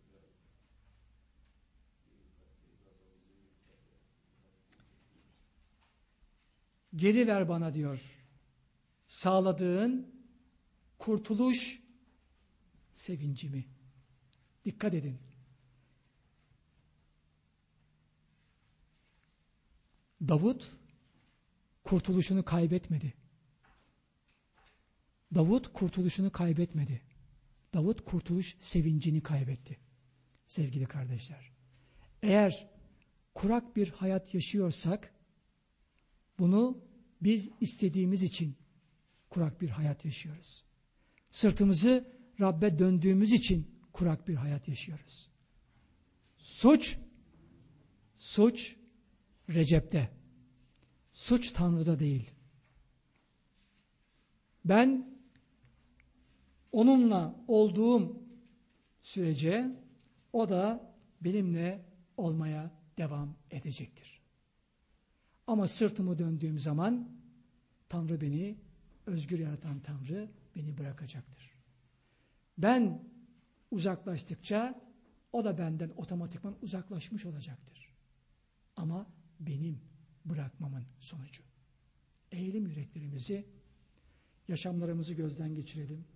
Geri ver bana diyor. Sağladığın kurtuluş sevincimi. Dikkat edin. Davut kurtuluşunu kaybetmedi. Davut kurtuluşunu kaybetmedi. Davut kurtuluş sevincini kaybetti. Sevgili kardeşler. Eğer kurak bir hayat yaşıyorsak, bunu biz istediğimiz için kurak bir hayat yaşıyoruz. Sırtımızı Rabbe döndüğümüz için kurak bir hayat yaşıyoruz. Suç, suç Recep'te. Suç Tanrı'da değil. Ben onunla olduğum sürece o da benimle olmaya devam edecektir. Ama sırtımı döndüğüm zaman Tanrı beni, özgür yaratan Tanrı beni bırakacaktır. Ben uzaklaştıkça o da benden otomatikman uzaklaşmış olacaktır. Ama benim bırakmamın sonucu. Eğilim yüreklerimizi, yaşamlarımızı gözden geçirelim.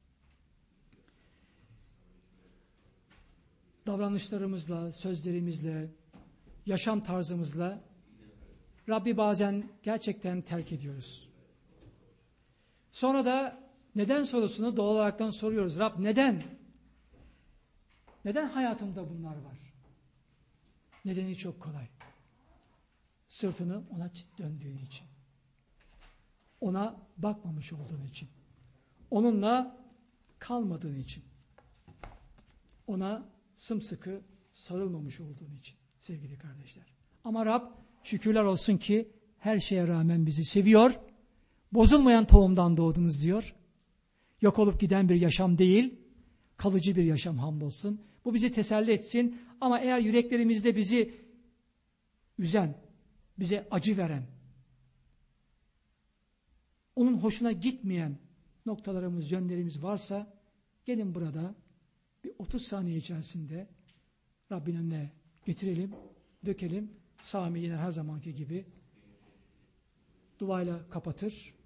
Davranışlarımızla, sözlerimizle, yaşam tarzımızla Rabbi bazen gerçekten terk ediyoruz. Sonra da neden sorusunu doğal olaraktan soruyoruz. Rab neden? Neden hayatımda bunlar var? Nedeni çok kolay. Sırtını ona döndüğün için. Ona bakmamış olduğun için. Onunla kalmadığın için. ona sımsıkı sarılmamış olduğun için sevgili kardeşler. Ama Rab şükürler olsun ki her şeye rağmen bizi seviyor. Bozulmayan tohumdan doğdunuz diyor. Yok olup giden bir yaşam değil, kalıcı bir yaşam hamdolsun. Bu bizi teselli etsin ama eğer yüreklerimizde bizi üzen, bize acı veren, onun hoşuna gitmeyen noktalarımız, yönlerimiz varsa gelin burada bir otuz saniye içerisinde Rabbin önüne getirelim, dökelim. Sami yine her zamanki gibi duayla kapatır.